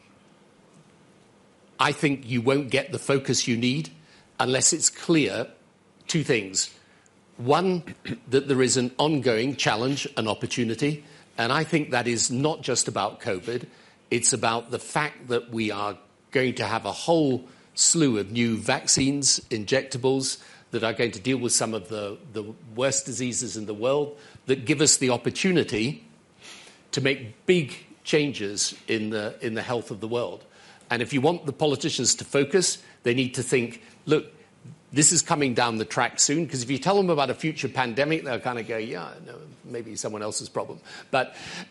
I think you won't get the focus you need unless it's clear two things. One, that there is an ongoing challenge and opportunity, and I think that is not just about COVID. It's about the fact that we are going to have a whole slew of new vaccines, injectables, that are going to deal with some of the, the worst diseases in the world, that give us the opportunity to make big changes in the, in the health of the world. And if you want the politicians to focus, they need to think, look, this is coming down the track soon, because if you tell them about a future pandemic, they'll kind of go, yeah, no, maybe someone else's problem. But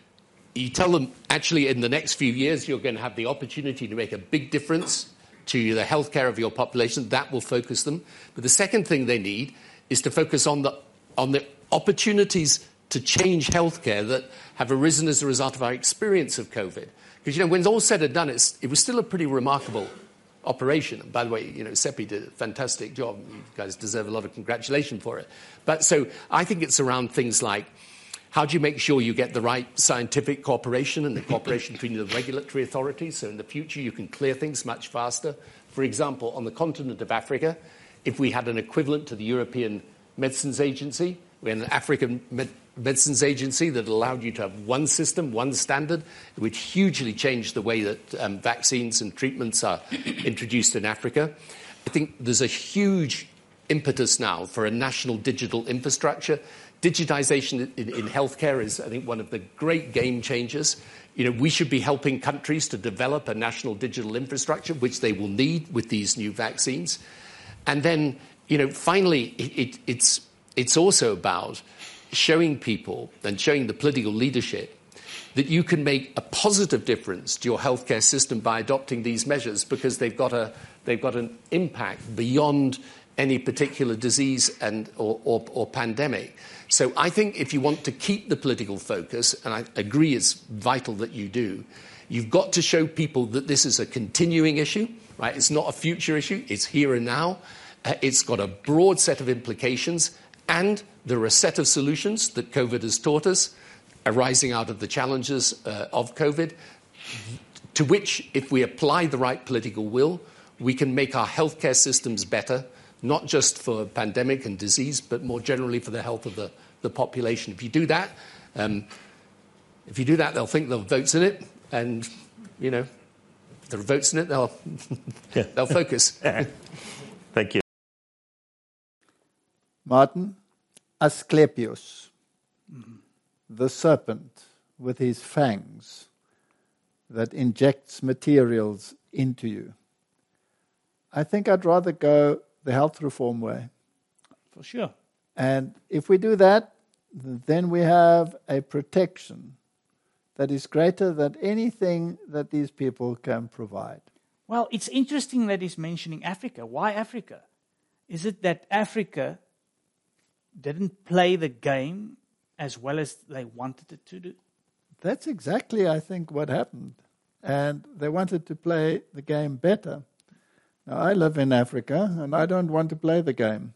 you tell them, actually, in the next few years, you're going to have the opportunity to make a big difference to the healthcare of your population. That will focus them. But the second thing they need is to focus on the, on the opportunities to change healthcare that have arisen as a result of our experience of COVID. Because, you know, when all's said and done, it's, it was still a pretty remarkable operation. And by the way, you know, CEPI did a fantastic job. You guys deserve a lot of congratulations for it. But so I think it's around things like, how do you make sure you get the right scientific cooperation and the cooperation between the regulatory authorities, so in the future you can clear things much faster? For example, on the continent of Africa, if we had an equivalent to the European Medicines Agency, we had an African Med- Medicines Agency that allowed you to have one system, one standard, it would hugely change the way that um, vaccines and treatments are introduced in Africa. I think there's a huge impetus now for a national digital infrastructure. Digitization in, in healthcare is, I think, one of the great game changers. You know, we should be helping countries to develop a national digital infrastructure, which they will need with these new vaccines. And then, you know, finally, it, it, it's it's also about showing people and showing the political leadership that you can make a positive difference to your healthcare system by adopting these measures, because they've got a they've got an impact beyond any particular disease and or, or, or pandemic. So I think if you want to keep the political focus, and I agree it's vital that you do, you've got to show people that this is a continuing issue, right? It's not a future issue. It's here and now. Uh, it's got a broad set of implications, and there are a set of solutions that COVID has taught us, arising out of the challenges uh, of COVID, to which, if we apply the right political will, we can make our healthcare systems better, not just for pandemic and disease, but more generally for the health of the, the population. If you do that, um, if you do that, they'll think there are votes in it, and, you know, if there are votes in it, they'll, they'll focus. Thank you. Martin, Asclepius, the serpent with his fangs that injects materials into you. I think I'd rather go the health reform way. For sure. And if we do that, then we have a protection that is greater than anything that these people can provide. Well, it's interesting that he's mentioning Africa. Why Africa? Is it that Africa didn't play the game as well as they wanted it to do? That's exactly, I think, what happened. And they wanted to play the game better. Now, I live in Africa, and I don't want to play the game.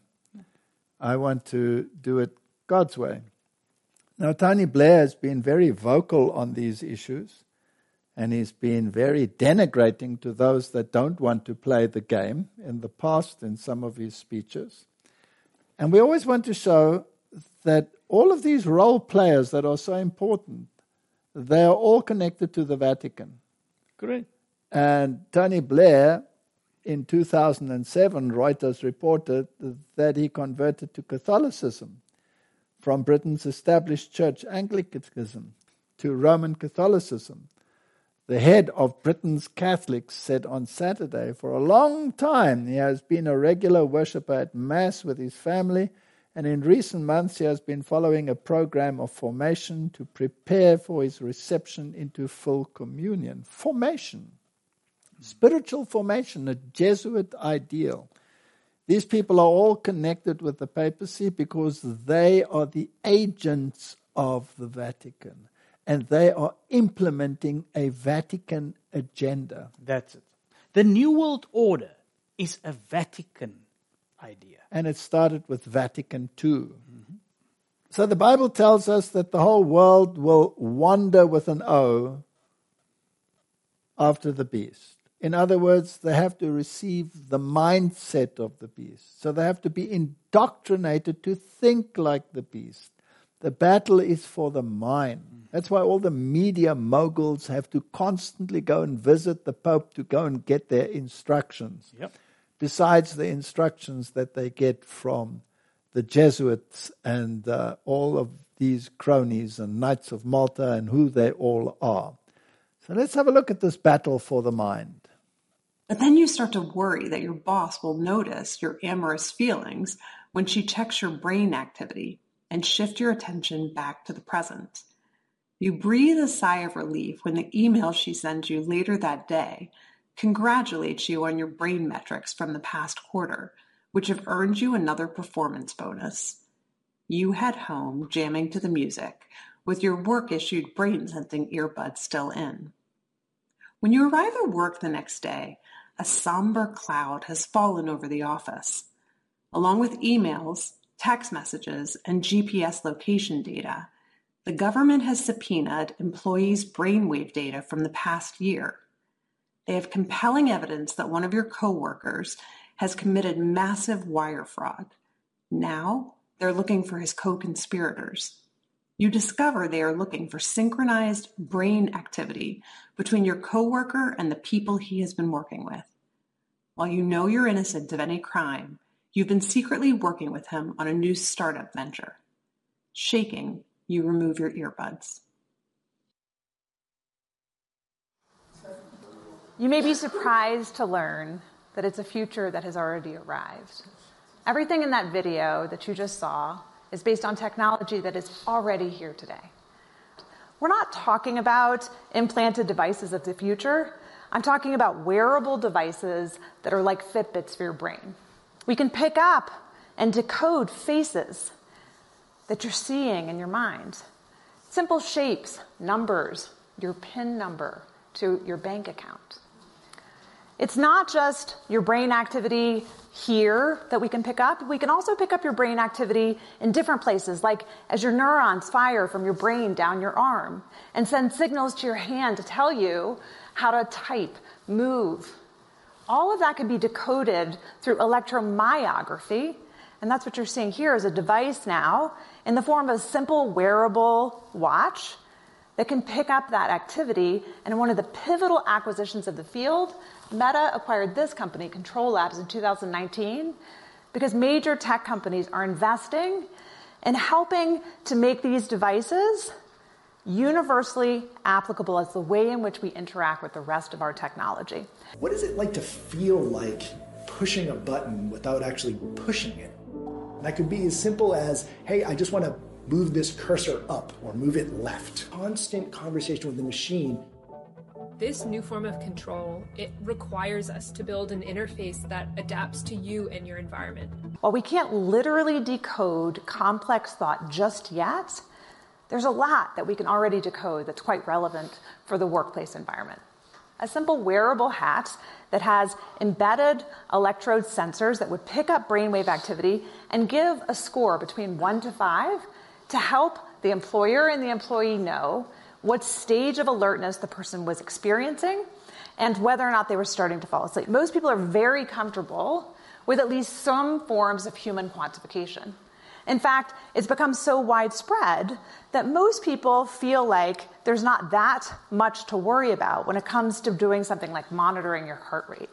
I want to do it God's way. Now, Tony Blair has been very vocal on these issues, and he's been very denigrating to those that don't want to play the game in the past in some of his speeches. And we always want to show that all of these role players that are so important, they are all connected to the Vatican. Correct. And Tony Blair, in two thousand seven, Reuters reported that he converted to Catholicism from Britain's established church Anglicanism to Roman Catholicism. The head of Britain's Catholics said on Saturday, for a long time he has been a regular worshipper at Mass with his family, and in recent months he has been following a program of formation to prepare for his reception into full communion. Formation. Spiritual formation, a Jesuit ideal. These people are all connected with the papacy because they are the agents of the Vatican. And they are implementing a Vatican agenda. That's it. The New World Order is a Vatican idea. And it started with Vatican Two. Mm-hmm. So the Bible tells us that the whole world will wander with an O after the beast. In other words, they have to receive the mindset of the beast. So they have to be indoctrinated to think like the beast. The battle is for the mind. That's why all the media moguls have to constantly go and visit the Pope to go and get their instructions. Yep. Besides the instructions that they get from the Jesuits and uh, all of these cronies and Knights of Malta and who they all are. So let's have a look at this battle for the mind. But then you start to worry that your boss will notice your amorous feelings when she checks your brain activity and shift your attention back to the present. You breathe a sigh of relief when the email she sends you later that day congratulates you on your brain metrics from the past quarter, which have earned you another performance bonus. You head home jamming to the music, with your work-issued brain-sensing earbuds still in. When you arrive at work the next day, a somber cloud has fallen over the office. Along with emails, text messages, and G P S location data, the government has subpoenaed employees' brainwave data from the past year. They have compelling evidence that one of your coworkers has committed massive wire fraud. Now, they're looking for his co-conspirators. You discover they are looking for synchronized brain activity between your coworker and the people he has been working with. While you know you're innocent of any crime, you've been secretly working with him on a new startup venture. Shaking, you remove your earbuds. You may be surprised to learn that it's a future that has already arrived. Everything in that video that you just saw is based on technology that is already here today. We're not talking about implanted devices of the future. I'm talking about wearable devices that are like Fitbits for your brain. We can pick up and decode faces that you're seeing in your mind. Simple shapes, numbers, your PIN number to your bank account. It's not just your brain activity here that we can pick up. We can also pick up your brain activity in different places, like as your neurons fire from your brain down your arm and send signals to your hand to tell you how to type, move. All of that can be decoded through electromyography, and that's what you're seeing here is a device now in the form of a simple wearable watch that can pick up that activity. And one of the pivotal acquisitions of the field, Meta acquired this company, Control Labs, in two thousand nineteen, because major tech companies are investing in helping to make these devices universally applicable as the way in which we interact with the rest of our technology. What is it like to feel like pushing a button without actually pushing it? And that could be as simple as, hey, I just want to move this cursor up or move it left. Constant conversation with the machine. This new form of control, it requires us to build an interface that adapts to you and your environment. While we can't literally decode complex thought just yet, there's a lot that we can already decode that's quite relevant for the workplace environment. A simple wearable hat that has embedded electrode sensors that would pick up brainwave activity and give a score between one to five to help the employer and the employee know what stage of alertness the person was experiencing and whether or not they were starting to fall asleep. Most people are very comfortable with at least some forms of human quantification. In fact, it's become so widespread that most people feel like there's not that much to worry about when it comes to doing something like monitoring your heart rate.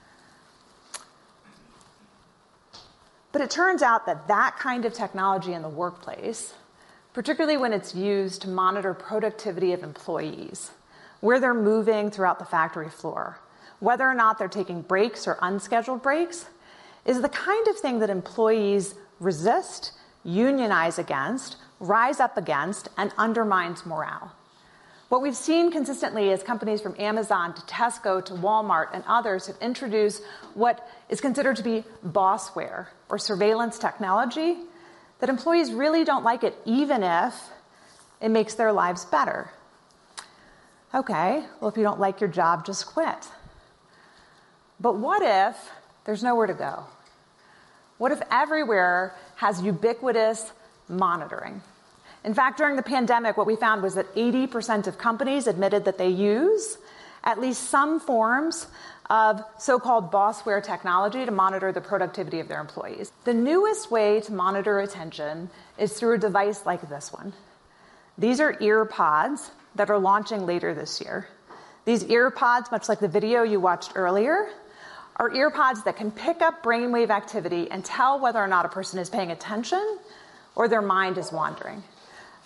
But it turns out that that kind of technology in the workplace, particularly when it's used to monitor productivity of employees, where they're moving throughout the factory floor, whether or not they're taking breaks or unscheduled breaks, is the kind of thing that employees resist, unionize against, rise up against, and undermines morale. What we've seen consistently is companies from Amazon to Tesco to Walmart and others have introduced what is considered to be bossware or surveillance technology that employees really don't like it, even if it makes their lives better. Okay, well, if you don't like your job, just quit. But what if there's nowhere to go? What if everywhere has ubiquitous monitoring? In fact, during the pandemic, what we found was that eighty percent of companies admitted that they use at least some forms of so-called bossware technology to monitor the productivity of their employees. The newest way to monitor attention is through a device like this one. These are ear pods that are launching later this year. These ear pods, much like the video you watched earlier, are ear pods that can pick up brainwave activity and tell whether or not a person is paying attention or their mind is wandering.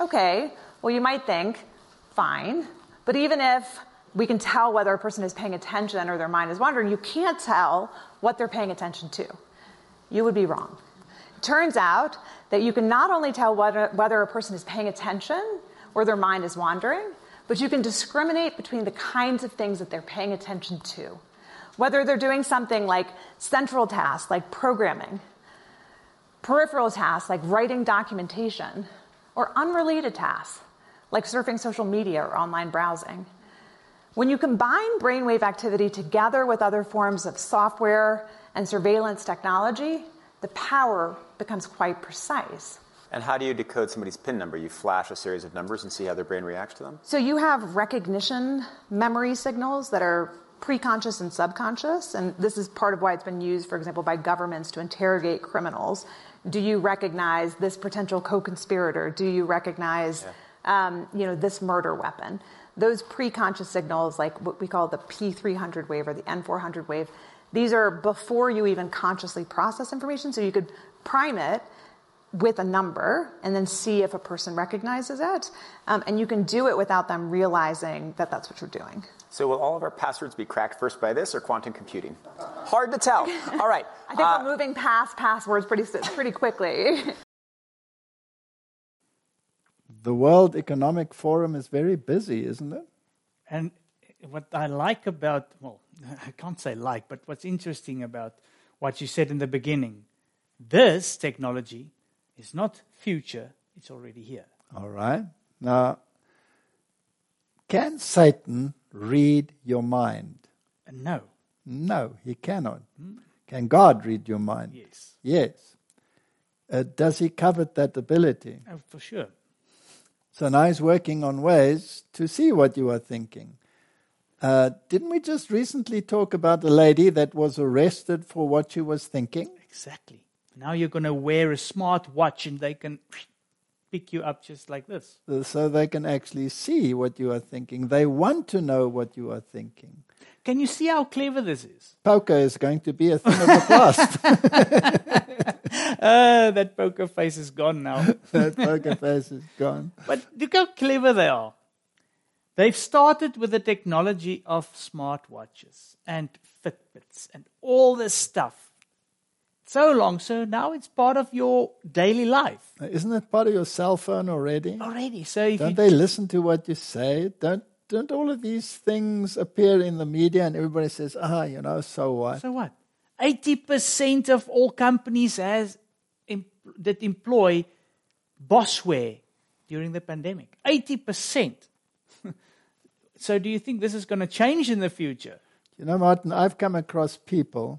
Okay, well, you might think, fine, but even if we can tell whether a person is paying attention or their mind is wandering, you can't tell what they're paying attention to. You would be wrong. It turns out that you can not only tell whether, whether a person is paying attention or their mind is wandering, but you can discriminate between the kinds of things that they're paying attention to. Whether they're doing something like central tasks, like programming, peripheral tasks, like writing documentation, or unrelated tasks, like surfing social media or online browsing. When you combine brainwave activity together with other forms of software and surveillance technology, the power becomes quite precise. And how do you decode somebody's PIN number? You flash a series of numbers and see how their brain reacts to them? So you have recognition memory signals that are preconscious and subconscious, and this is part of why it's been used, for example, by governments to interrogate criminals. Do you recognize this potential co-conspirator? Do you recognize yeah. um, you know, this murder weapon? Those preconscious signals, like what we call the P three hundred wave or the N four hundred wave, these are before you even consciously process information, so you could prime it with a number and then see if a person recognizes it. Um, and you can do it without them realizing that that's what you're doing. So will all of our passwords be cracked first by this or quantum computing? Hard to tell. All right. I think uh, we're moving past passwords pretty pretty quickly. The World Economic Forum is very busy, isn't it? And what I like about, well, I can't say like, but what's interesting about what you said in the beginning, this technology is not future, it's already here. All right. Now, can Satan read your mind? Uh, no. No, he cannot. Hmm? Can God read your mind? Yes. Yes. Uh, does he covet that ability? Oh, for sure. So now he's working on ways to see what you are thinking. Uh, didn't we just recently talk about a lady that was arrested for what she was thinking? Exactly. Now you're going to wear a smart watch and they can pick you up just like this. So they can actually see what you are thinking. They want to know what you are thinking. Can you see how clever this is? Poker is going to be a thing of the past. uh, that poker face is gone now. That poker face is gone. But look how clever they are. They've started with the technology of smartwatches and Fitbits and all this stuff. So long, so now it's part of your daily life. Isn't it part of your cell phone already? Already. So if Don't you they listen to what you say? Don't don't all of these things appear in the media and everybody says, ah, you know, so what? So what? eighty percent of all companies has em- that employ bossware during the pandemic. eighty percent. So do you think this is going to change in the future? You know, Martin, I've come across people,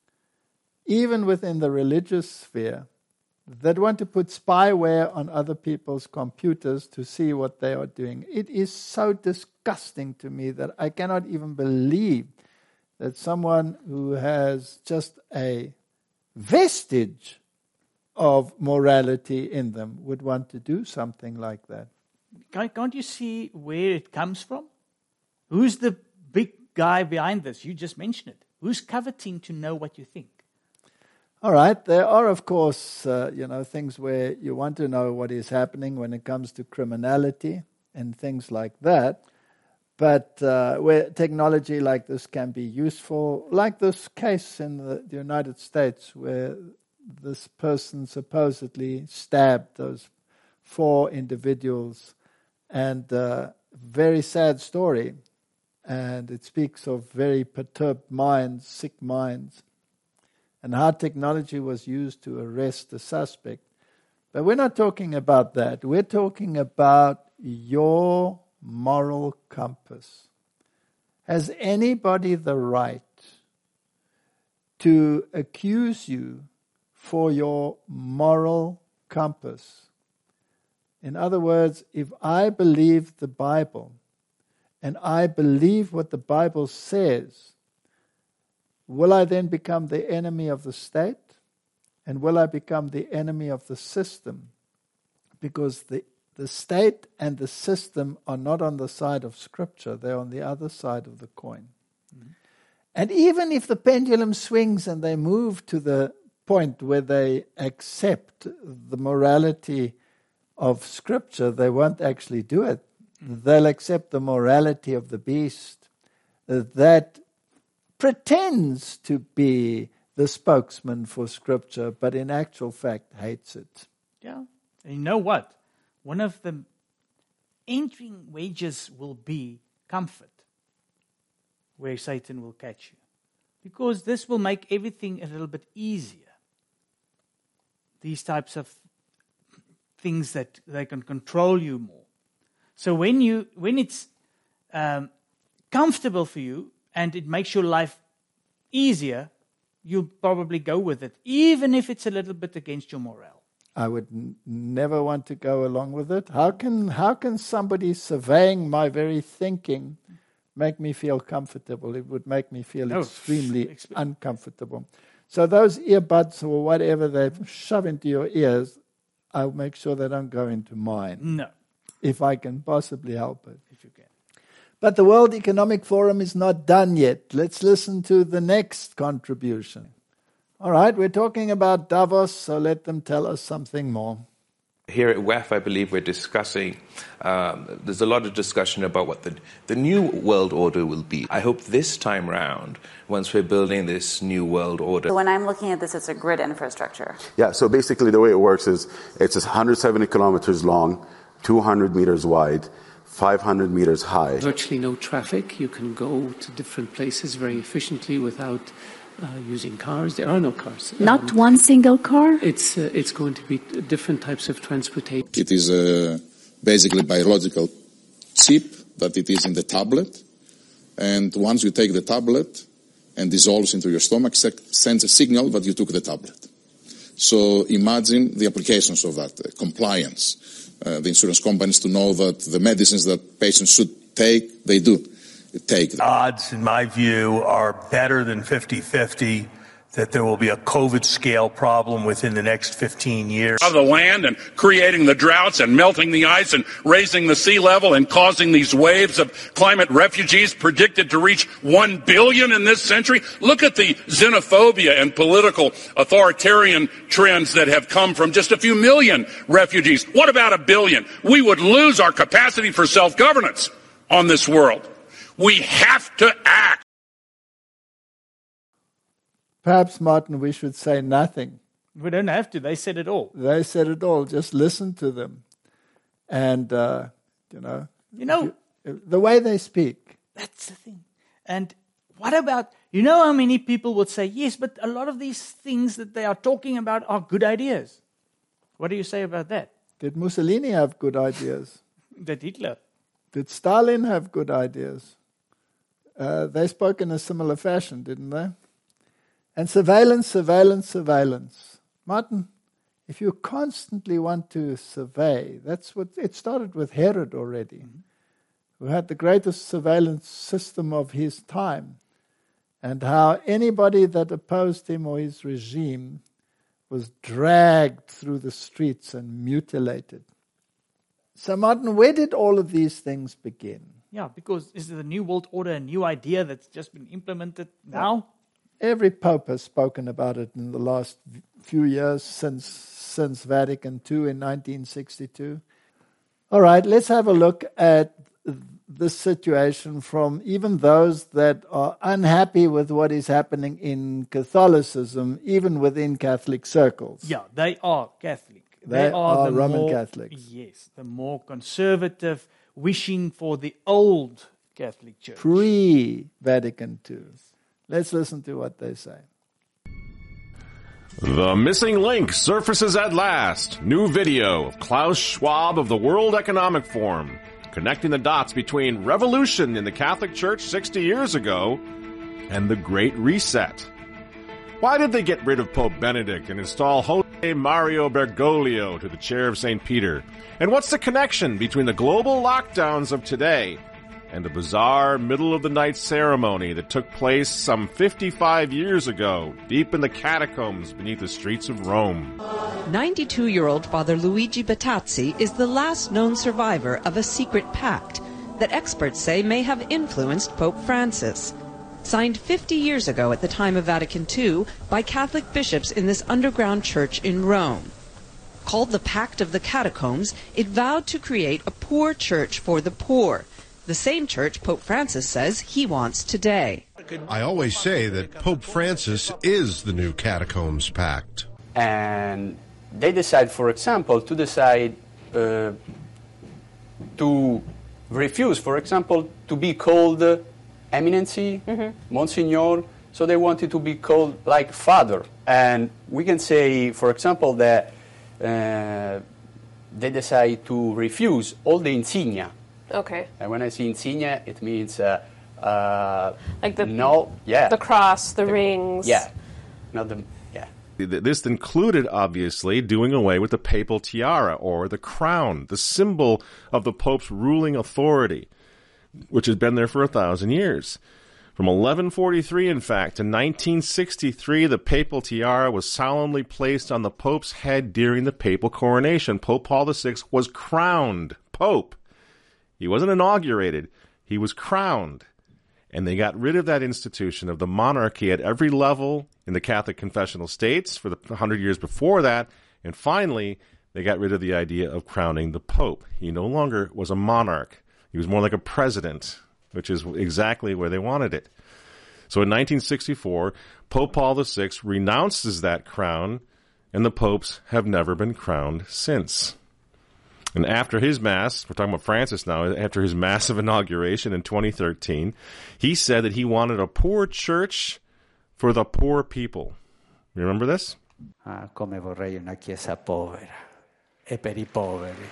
even within the religious sphere, that want to put spyware on other people's computers to see what they are doing. It is so disgusting to me that I cannot even believe that someone who has just a vestige of morality in them would want to do something like that. Can't you see where it comes from? Who's the big guy behind this? You just mentioned it. Who's coveting to know what you think? All right, there are, of course, uh, you know, things where you want to know what is happening when it comes to criminality and things like that. But uh, where technology like this can be useful, like this case in the, the United States where this person supposedly stabbed those four individuals, and uh, very sad story. And it speaks of very perturbed minds, sick minds, and how technology was used to arrest the suspect. But we're not talking about that. We're talking about your moral compass. Has anybody the right to accuse you for your moral compass? In other words, if I believe the Bible, and I believe what the Bible says, will I then become the enemy of the state? And will I become the enemy of the system? Because the, the state and the system are not on the side of Scripture. They're on the other side of the coin. Mm-hmm. And even if the pendulum swings and they move to the point where they accept the morality of Scripture, they won't actually do it. They'll accept the morality of the beast that pretends to be the spokesman for Scripture, but in actual fact hates it. Yeah. And you know what? One of the entering wages will be comfort, where Satan will catch you. Because this will make everything a little bit easier. These types of things that they can control you more. So when you when it's um, comfortable for you and it makes your life easier, you'll probably go with it, even if it's a little bit against your morale. I would n- never want to go along with it. How can how can somebody surveying my very thinking make me feel comfortable? It would make me feel Oh, extremely exp- uncomfortable. So those earbuds or whatever they shove into your ears, I'll make sure they don't go into mine. No. If I can possibly help it. If you can. But the World Economic Forum is not done yet. Let's listen to the next contribution. All right, we're talking about Davos, so let them tell us something more. Here at W E F, I believe we're discussing, um, there's a lot of discussion about what the, the new world order will be. I hope this time round, once we're building this new world order. So when I'm looking at this, it's a grid infrastructure. Yeah, so basically the way it works is it's one hundred seventy kilometers long, two hundred meters wide, five hundred meters high. Virtually no traffic. You can go to different places very efficiently without uh, using cars. There are no cars. Not um, one single car? It's uh, it's going to be different types of transportation. It is uh, basically biological chip that it is in the tablet. And once you take the tablet and dissolves into your stomach, sends a signal that you took the tablet. So imagine the applications of that, uh, compliance. Uh, the insurance companies to know that the medicines that patients should take, they do take them. Odds, in my view, are better than fifty-fifty that there will be a COVID scale problem within the next fifteen years. Of the land and creating the droughts and melting the ice and raising the sea level and causing these waves of climate refugees predicted to reach one billion in this century. Look at the xenophobia and political authoritarian trends that have come from just a few million refugees. What about a billion? We would lose our capacity for self-governance on this world. We have to act. Perhaps, Martin, we should say nothing. We don't have to. They said it all. They said it all. Just listen to them. And, uh, you know, You know, you, the way they speak. That's the thing. And what about, you know how many people would say, yes, but a lot of these things that they are talking about are good ideas. What do you say about that? Did Mussolini have good ideas? Did Hitler? Did Stalin have good ideas? Uh, they spoke in a similar fashion, didn't they? And surveillance, surveillance, surveillance. Martin, if you constantly want to survey, that's what it started with Herod already, mm-hmm. who had the greatest surveillance system of his time, and how anybody that opposed him or his regime was dragged through the streets and mutilated. So, Martin, where did all of these things begin? Yeah, because is the New World Order a new idea that's just been implemented now? Every pope has spoken about it in the last few years since since Vatican Two in nineteen sixty-two. All right, let's have a look at the situation from even those that are unhappy with what is happening in Catholicism, even within Catholic circles. Yeah, they are Catholic. They, they are, are the Roman more, Catholics. Yes, the more conservative, wishing for the old Catholic Church. Pre-Vatican Two. Let's listen to what they say. The missing link surfaces at last. New video of Klaus Schwab of the World Economic Forum, connecting the dots between revolution in the Catholic Church sixty years ago and the Great Reset. Why did they get rid of Pope Benedict and install Jose Mario Bergoglio to the chair of Saint Peter? And what's the connection between the global lockdowns of today and a bizarre middle-of-the-night ceremony that took place some fifty-five years ago, deep in the catacombs beneath the streets of Rome? ninety-two-year-old Father Luigi Battazzi is the last known survivor of a secret pact that experts say may have influenced Pope Francis. Signed fifty years ago at the time of Vatican Two by Catholic bishops in this underground church in Rome. Called the Pact of the Catacombs, it vowed to create a poor church for the poor, the same church Pope Francis says he wants today. I always say that Pope Francis is the new Catacombs Pact. And they decide, for example, to decide uh, to refuse, for example, to be called uh, Eminency, mm-hmm. Monsignor, so they wanted to be called like Father. And we can say, for example, that uh, they decide to refuse all the insignia. Okay. And when I say insignia, it means uh, uh, like the no, yeah, the cross, the, the rings. Yeah, not the yeah. This included, obviously, doing away with the papal tiara, or the crown, the symbol of the Pope's ruling authority, which has been there for a thousand years. From eleven forty-three, in fact, to nineteen sixty-three, the papal tiara was solemnly placed on the Pope's head during the papal coronation. Pope Paul the Sixth was crowned Pope. He wasn't inaugurated. He was crowned. And they got rid of that institution of the monarchy at every level in the Catholic confessional states for the hundred years before that. And finally, they got rid of the idea of crowning the Pope. He no longer was a monarch. He was more like a president, which is exactly where they wanted it. So in nineteen sixty-four, Pope Paul the Sixth renounces that crown, and the popes have never been crowned since. And after his mass, we're talking about Francis now, after his massive inauguration in twenty thirteen, he said that he wanted a poor church for the poor people. You remember this? Ah, come vorrei una chiesa povera e per I poveri.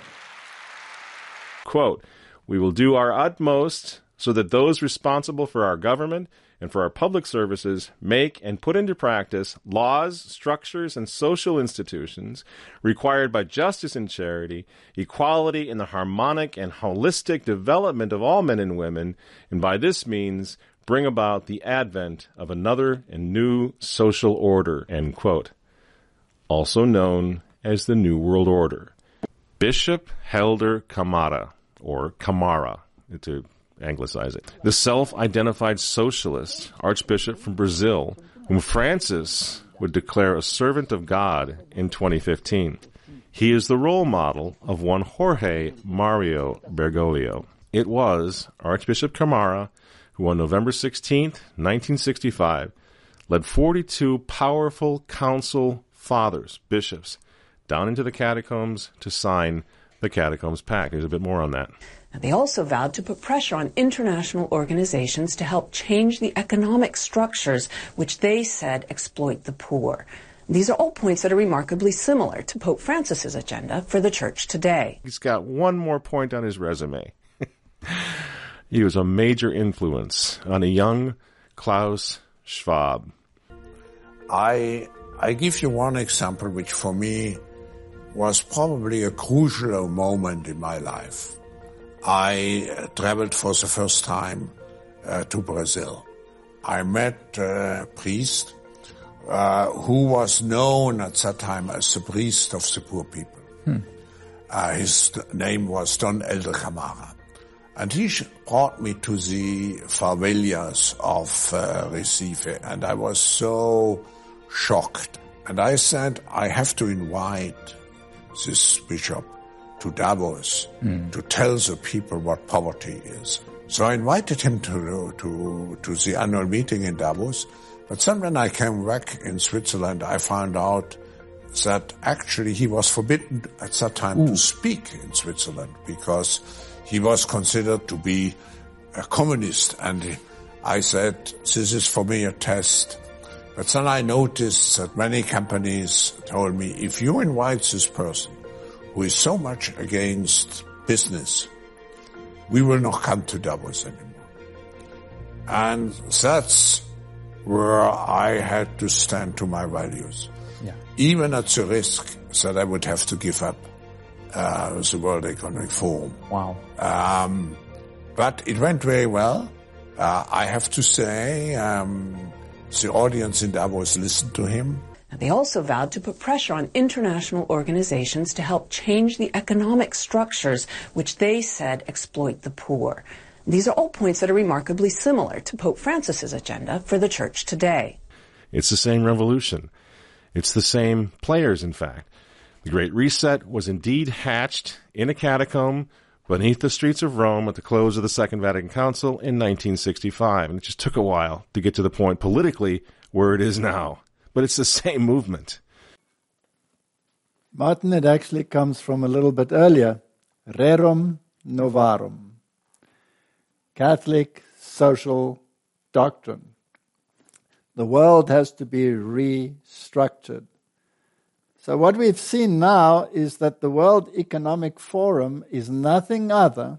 Quote, "We will do our utmost so that those responsible for our government and for our public services make and put into practice laws, structures, and social institutions required by justice and charity, equality, and the harmonic and holistic development of all men and women, and by this means bring about the advent of another and new social order," end quote. Also known as the New World Order. Bishop Helder Camara, or Camara, to anglicize it. The self-identified socialist archbishop from Brazil, whom Francis would declare a servant of God in twenty fifteen. He is the role model of one Jorge Mario Bergoglio. It was Archbishop Camara who on November sixteenth, nineteen sixty-five, led forty-two powerful council fathers, bishops, down into the catacombs to sign the Catacombs Pact. There's a bit more on that. They also vowed to put pressure on international organizations to help change the economic structures which they said exploit the poor. These are all points that are remarkably similar to Pope Francis's agenda for the church today. He's got one more point on his resume. He was a major influence on a young Klaus Schwab. I I give you one example which for me was probably a crucial moment in my life. I uh, traveled for the first time uh, to Brazil. I met a priest uh, who was known at that time as the priest of the poor people. Hmm. Uh, his name was Don Helder Camara. And he brought me to the favelas of uh, Recife, and I was so shocked. And I said, I have to invite this bishop to Davos mm. to tell the people what poverty is. So I invited him to, to, to the annual meeting in Davos. But then when I came back in Switzerland, I found out that actually he was forbidden at that time Ooh. to speak in Switzerland because he was considered to be a communist. And I said, this is for me a test. But then I noticed that many companies told me, if you invite this person who is so much against business, we will not come to Davos anymore. And that's where I had to stand to my values. Yeah. Even at the risk that I would have to give up uh, the World Economic Forum. Wow. Um, but it went very well. Uh, I have to say, um, the audience in Davos listened to him. They also vowed to put pressure on international organizations to help change the economic structures which they said exploit the poor. These are all points that are remarkably similar to Pope Francis's agenda for the church today. It's the same revolution. It's the same players, in fact. The Great Reset was indeed hatched in a catacomb beneath the streets of Rome at the close of the Second Vatican Council in nineteen sixty-five. And it just took a while to get to the point politically where it is now. But it's the same movement. Martin, it actually comes from a little bit earlier. Rerum Novarum. Catholic social doctrine. The world has to be restructured. So what we've seen now is that the World Economic Forum is nothing other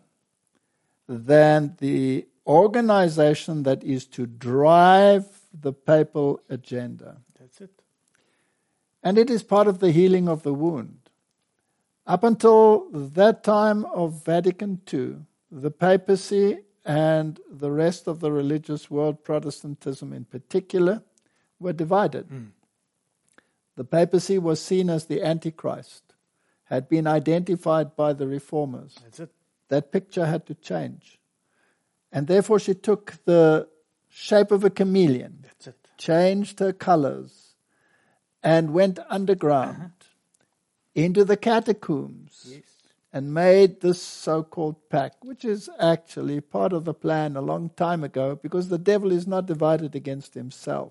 than the organization that is to drive the papal agenda. That's it. And it is part of the healing of the wound. Up until that time of Vatican Two, the papacy and the rest of the religious world, Protestantism in particular, were divided. Mm. The papacy was seen as the Antichrist, had been identified by the reformers. That's it. That picture had to change. And therefore she took the shape of a chameleon, That's it. changed her colors, and went underground uh-huh. into the catacombs. Yes. And made this so-called pact, which is actually part of the plan a long time ago, because the devil is not divided against himself.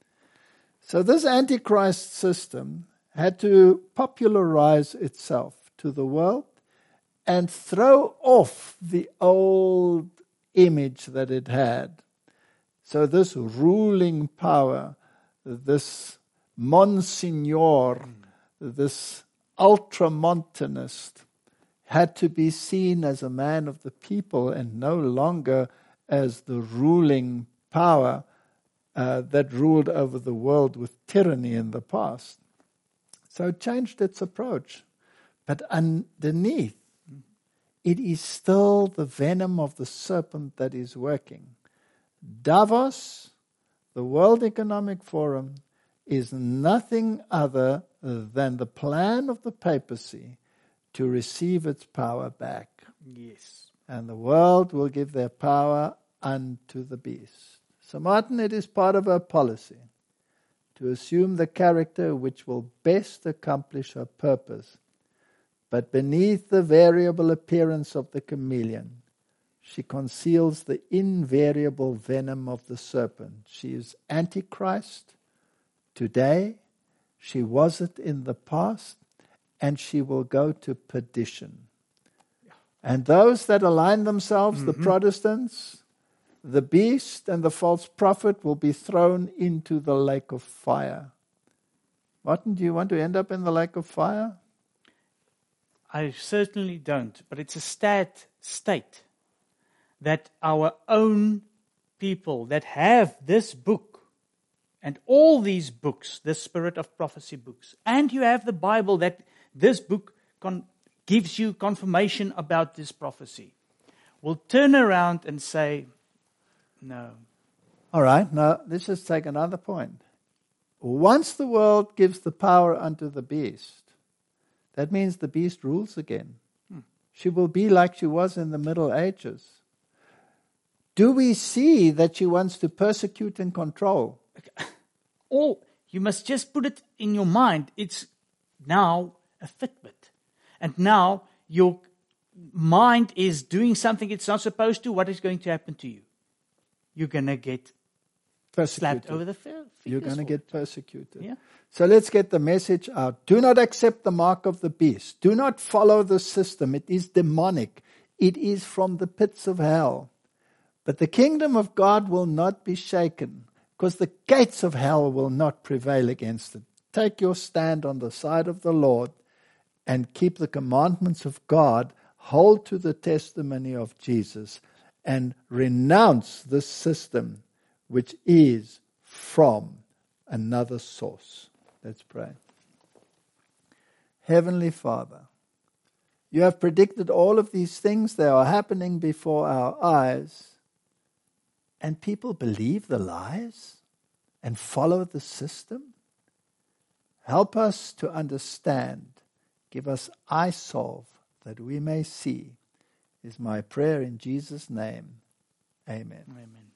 So this Antichrist system had to popularize itself to the world and throw off the old image that it had. So this ruling power, this Monsignor, mm. this ultramontanist, had to be seen as a man of the people and no longer as the ruling power uh, that ruled over the world with tyranny in the past. So it changed its approach. But underneath, it is still the venom of the serpent that is working. Davos, the World Economic Forum, is nothing other than the plan of the papacy to receive its power back. Yes. And the world will give their power unto the beast. So, Martin, it is part of her policy to assume the character which will best accomplish her purpose. But beneath the variable appearance of the chameleon, she conceals the invariable venom of the serpent. She is Antichrist today. She was it in the past. And she will go to perdition. And those that align themselves, mm-hmm. the Protestants, the beast and the false prophet will be thrown into the lake of fire. Martin, do you want to end up in the lake of fire? I certainly don't, but it's a sad state that our own people that have this book and all these books, the Spirit of Prophecy books, and you have the Bible that this book con- gives you confirmation about this prophecy, will turn around and say, no. All right, now let's just take another point. Once the world gives the power unto the beast, that means the beast rules again. Hmm. She will be like she was in the Middle Ages. Do we see that she wants to persecute and control? Or you must just put it in your mind. It's now a Fitbit. And now your mind is doing something it's not supposed to. What is going to happen to you? You're going to get slapped over the face. You're going to get persecuted. Yeah. So let's get the message out. Do not accept the mark of the beast. Do not follow the system. It is demonic. It is from the pits of hell. But the kingdom of God will not be shaken, because the gates of hell will not prevail against it. Take your stand on the side of the Lord and keep the commandments of God. Hold to the testimony of Jesus and renounce this system which is from another source. Let's pray. Heavenly Father, you have predicted all of these things. They are happening before our eyes. And people believe the lies and follow the system. Help us to understand. Give us eye salve that we may see, is my prayer in Jesus' name. Amen. Amen.